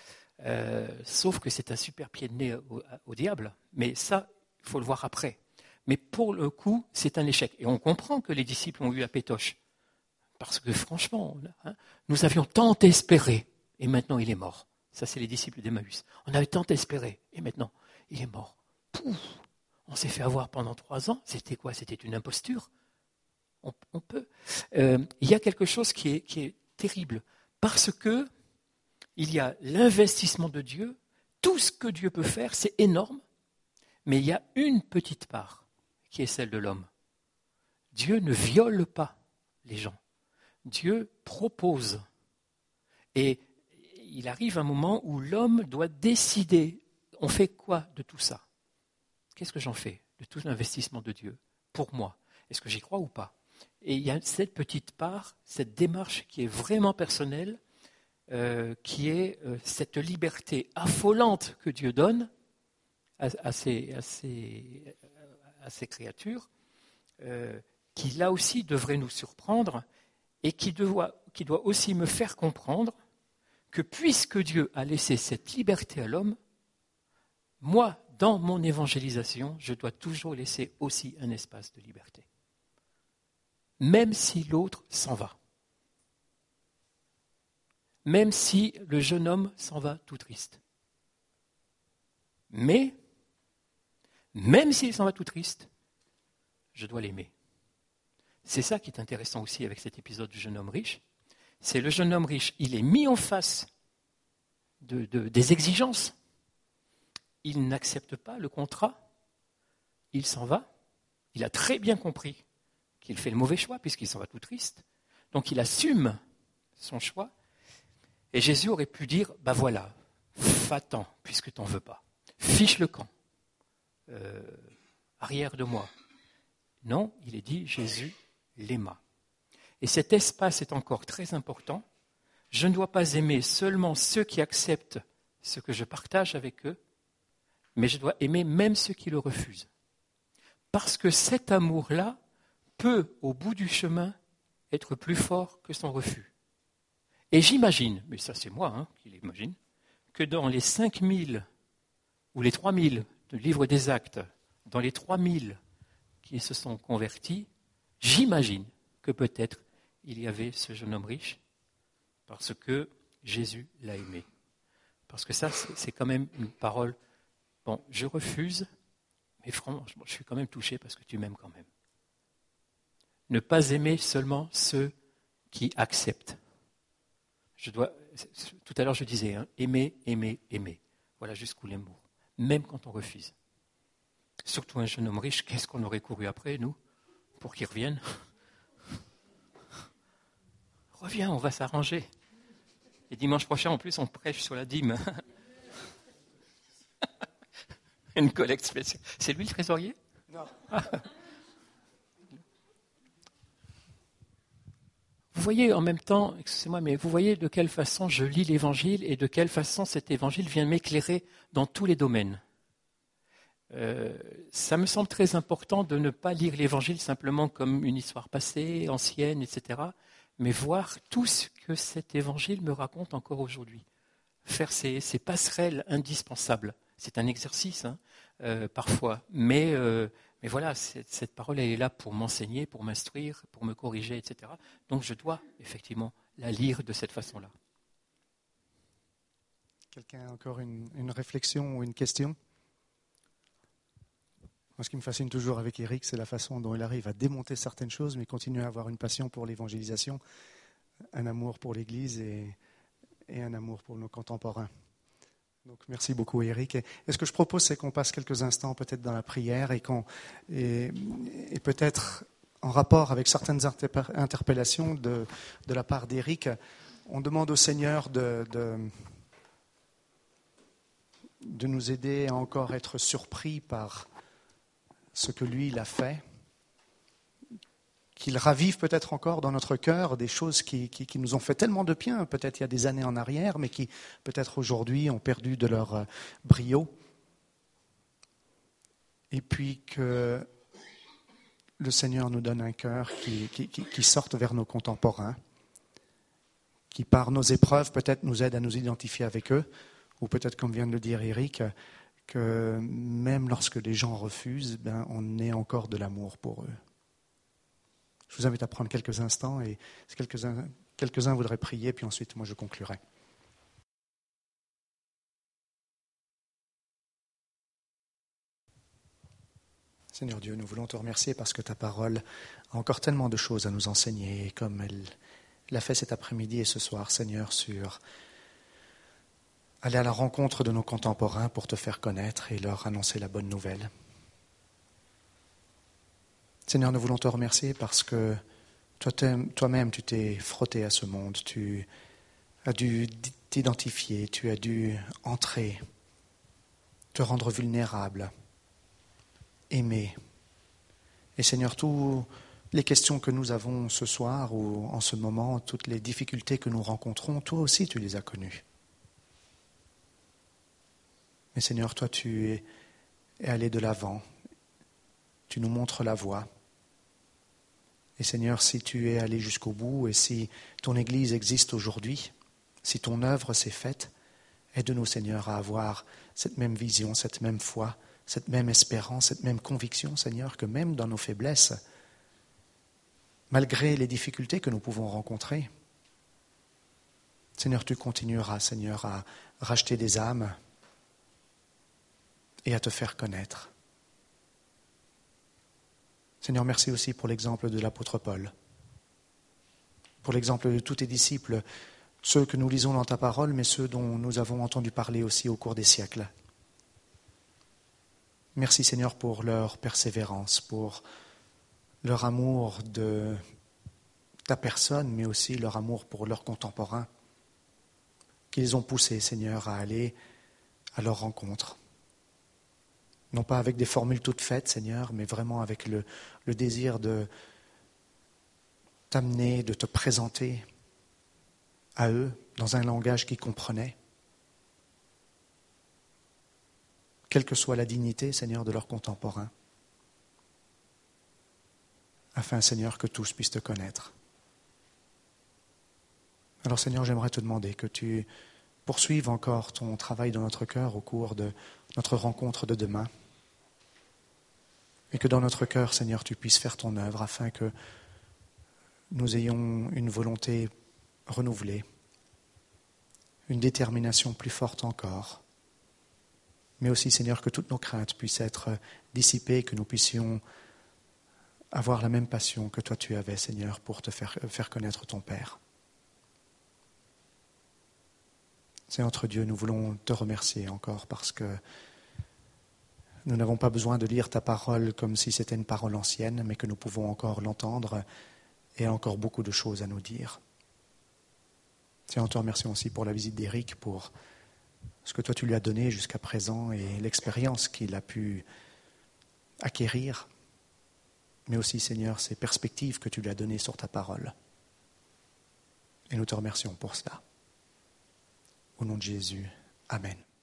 Sauf que c'est un super pied de nez au diable. Mais ça, il faut le voir après. Mais pour le coup, c'est un échec. Et on comprend que les disciples ont eu la pétoche. Parce que franchement, nous avions tant espéré, et maintenant il est mort. Ça, c'est les disciples d'Emmaüs. On avait tant espéré, et maintenant il est mort. Pouf, on s'est fait avoir pendant 3 ans. C'était quoi ? C'était une imposture. On peut. Il y a quelque chose qui est terrible. Parce que il y a l'investissement de Dieu. Tout ce que Dieu peut faire, c'est énorme. Mais il y a une petite part qui est celle de l'homme. Dieu ne viole pas les gens. Dieu propose. Et il arrive un moment où l'homme doit décider, on fait quoi de tout ça ? Qu'est-ce que j'en fais de tout l'investissement de Dieu pour moi ? Est-ce que j'y crois ou pas ? Et il y a cette petite part, cette démarche qui est vraiment personnelle, qui est cette liberté affolante que Dieu donne à ses créatures, qui là aussi devrait nous surprendre, et qui doit aussi me faire comprendre que puisque Dieu a laissé cette liberté à l'homme, moi, dans mon évangélisation, je dois toujours laisser aussi un espace de liberté. Même si l'autre s'en va. Même si le jeune homme s'en va tout triste. Mais, même s'il s'en va tout triste, je dois l'aimer. C'est ça qui est intéressant aussi avec cet épisode du jeune homme riche. C'est le jeune homme riche, il est mis en face des exigences. Il n'accepte pas le contrat. Il s'en va. Il a très bien compris qu'il fait le mauvais choix puisqu'il s'en va tout triste. Donc il assume son choix. Et Jésus aurait pu dire, voilà, va-t'en puisque tu n'en veux pas. Fiche le camp. Arrière de moi. Non, il est dit, Jésus l'aima. Et cet espace est encore très important. Je ne dois pas aimer seulement ceux qui acceptent ce que je partage avec eux, mais je dois aimer même ceux qui le refusent. Parce que cet amour-là peut, au bout du chemin, être plus fort que son refus. Et j'imagine, mais ça c'est moi qui l'imagine, que dans les 5000 ou les 3000 du livre des Actes, dans les 3000 qui se sont convertis, j'imagine que peut-être il y avait ce jeune homme riche parce que Jésus l'a aimé. Parce que ça, c'est quand même une parole. Bon, je refuse, mais franchement, je suis quand même touché parce que tu m'aimes quand même. Ne pas aimer seulement ceux qui acceptent. Tout à l'heure, je disais, aimer, aimer, aimer. Voilà jusqu'où l'amour, même quand on refuse. Surtout un jeune homme riche, qu'est-ce qu'on aurait couru après, nous, pour qu'il revienne? Reviens, on va s'arranger. Et dimanche prochain, en plus, on prêche sur la dîme. Une collecte spéciale. C'est lui le trésorier? Non. Vous voyez en même temps, excusez-moi, mais vous voyez de quelle façon je lis l'Évangile et de quelle façon cet Évangile vient m'éclairer dans tous les domaines. Ça me semble très important de ne pas lire l'Évangile simplement comme une histoire passée, ancienne, etc., mais voir tout ce que cet Évangile me raconte encore aujourd'hui. Faire ces passerelles indispensables. C'est un exercice, parfois, mais voilà, cette parole, elle est là pour m'enseigner, pour m'instruire, pour me corriger, etc. Donc je dois effectivement la lire de cette façon-là. Quelqu'un a encore une réflexion ou une question? Moi, ce qui me fascine toujours avec Éric, c'est la façon dont il arrive à démonter certaines choses, mais continuer à avoir une passion pour l'évangélisation, un amour pour l'Église et un amour pour nos contemporains. Donc, merci beaucoup, Éric. Et ce que je propose, c'est qu'on passe quelques instants peut-être dans la prière et peut-être en rapport avec certaines interpellations de la part d'Éric, on demande au Seigneur de nous aider à encore être surpris par ce que lui, il a fait, qu'il ravive peut-être encore dans notre cœur des choses qui nous ont fait tellement de bien, peut-être il y a des années en arrière, mais qui peut-être aujourd'hui ont perdu de leur brio. Et puis que le Seigneur nous donne un cœur qui sorte vers nos contemporains, qui par nos épreuves peut-être nous aide à nous identifier avec eux, ou peut-être comme vient de le dire Éric, que même lorsque les gens refusent, on ait encore de l'amour pour eux. Je vous invite à prendre quelques instants et si quelques-uns voudraient prier, puis ensuite moi je conclurai. Seigneur Dieu, nous voulons te remercier parce que ta parole a encore tellement de choses à nous enseigner, comme elle l'a fait cet après-midi et ce soir, Seigneur, sur aller à la rencontre de nos contemporains pour te faire connaître et leur annoncer la bonne nouvelle. Seigneur, nous voulons te remercier parce que toi-même, tu t'es frotté à ce monde, tu as dû t'identifier, tu as dû entrer, te rendre vulnérable, aimer. Et Seigneur, toutes les questions que nous avons ce soir ou en ce moment, toutes les difficultés que nous rencontrons, toi aussi tu les as connues. Mais Seigneur, toi tu es allé de l'avant, tu nous montres la voie. Et Seigneur, si tu es allé jusqu'au bout et si ton Église existe aujourd'hui, si ton œuvre s'est faite, aide-nous Seigneur à avoir cette même vision, cette même foi, cette même espérance, cette même conviction Seigneur, que même dans nos faiblesses, malgré les difficultés que nous pouvons rencontrer, Seigneur, tu continueras Seigneur à racheter des âmes et à te faire connaître. Seigneur, merci aussi pour l'exemple de l'apôtre Paul, pour l'exemple de tous tes disciples, ceux que nous lisons dans ta parole, mais ceux dont nous avons entendu parler aussi au cours des siècles. Merci Seigneur pour leur persévérance, pour leur amour de ta personne, mais aussi leur amour pour leurs contemporains, qu'ils ont poussé Seigneur à aller à leur rencontre. Non pas avec des formules toutes faites, Seigneur, mais vraiment avec le désir de t'amener, de te présenter à eux dans un langage qu'ils comprenaient. Quelle que soit la dignité, Seigneur, de leurs contemporains, afin, Seigneur, que tous puissent te connaître. Alors, Seigneur, j'aimerais te demander que tu poursuives encore ton travail dans notre cœur au cours de notre rencontre de demain. Et que dans notre cœur, Seigneur, tu puisses faire ton œuvre afin que nous ayons une volonté renouvelée, une détermination plus forte encore. Mais aussi, Seigneur, que toutes nos craintes puissent être dissipées, que nous puissions avoir la même passion que toi tu avais, Seigneur, pour te faire connaître ton Père. Seigneur notre Dieu, nous voulons te remercier encore parce que nous n'avons pas besoin de lire ta parole comme si c'était une parole ancienne, mais que nous pouvons encore l'entendre et encore beaucoup de choses à nous dire. Seigneur, nous te remercions aussi pour la visite d'Éric, pour ce que toi tu lui as donné jusqu'à présent et l'expérience qu'il a pu acquérir, mais aussi, Seigneur, ces perspectives que tu lui as données sur ta parole. Et nous te remercions pour cela. Au nom de Jésus, Amen.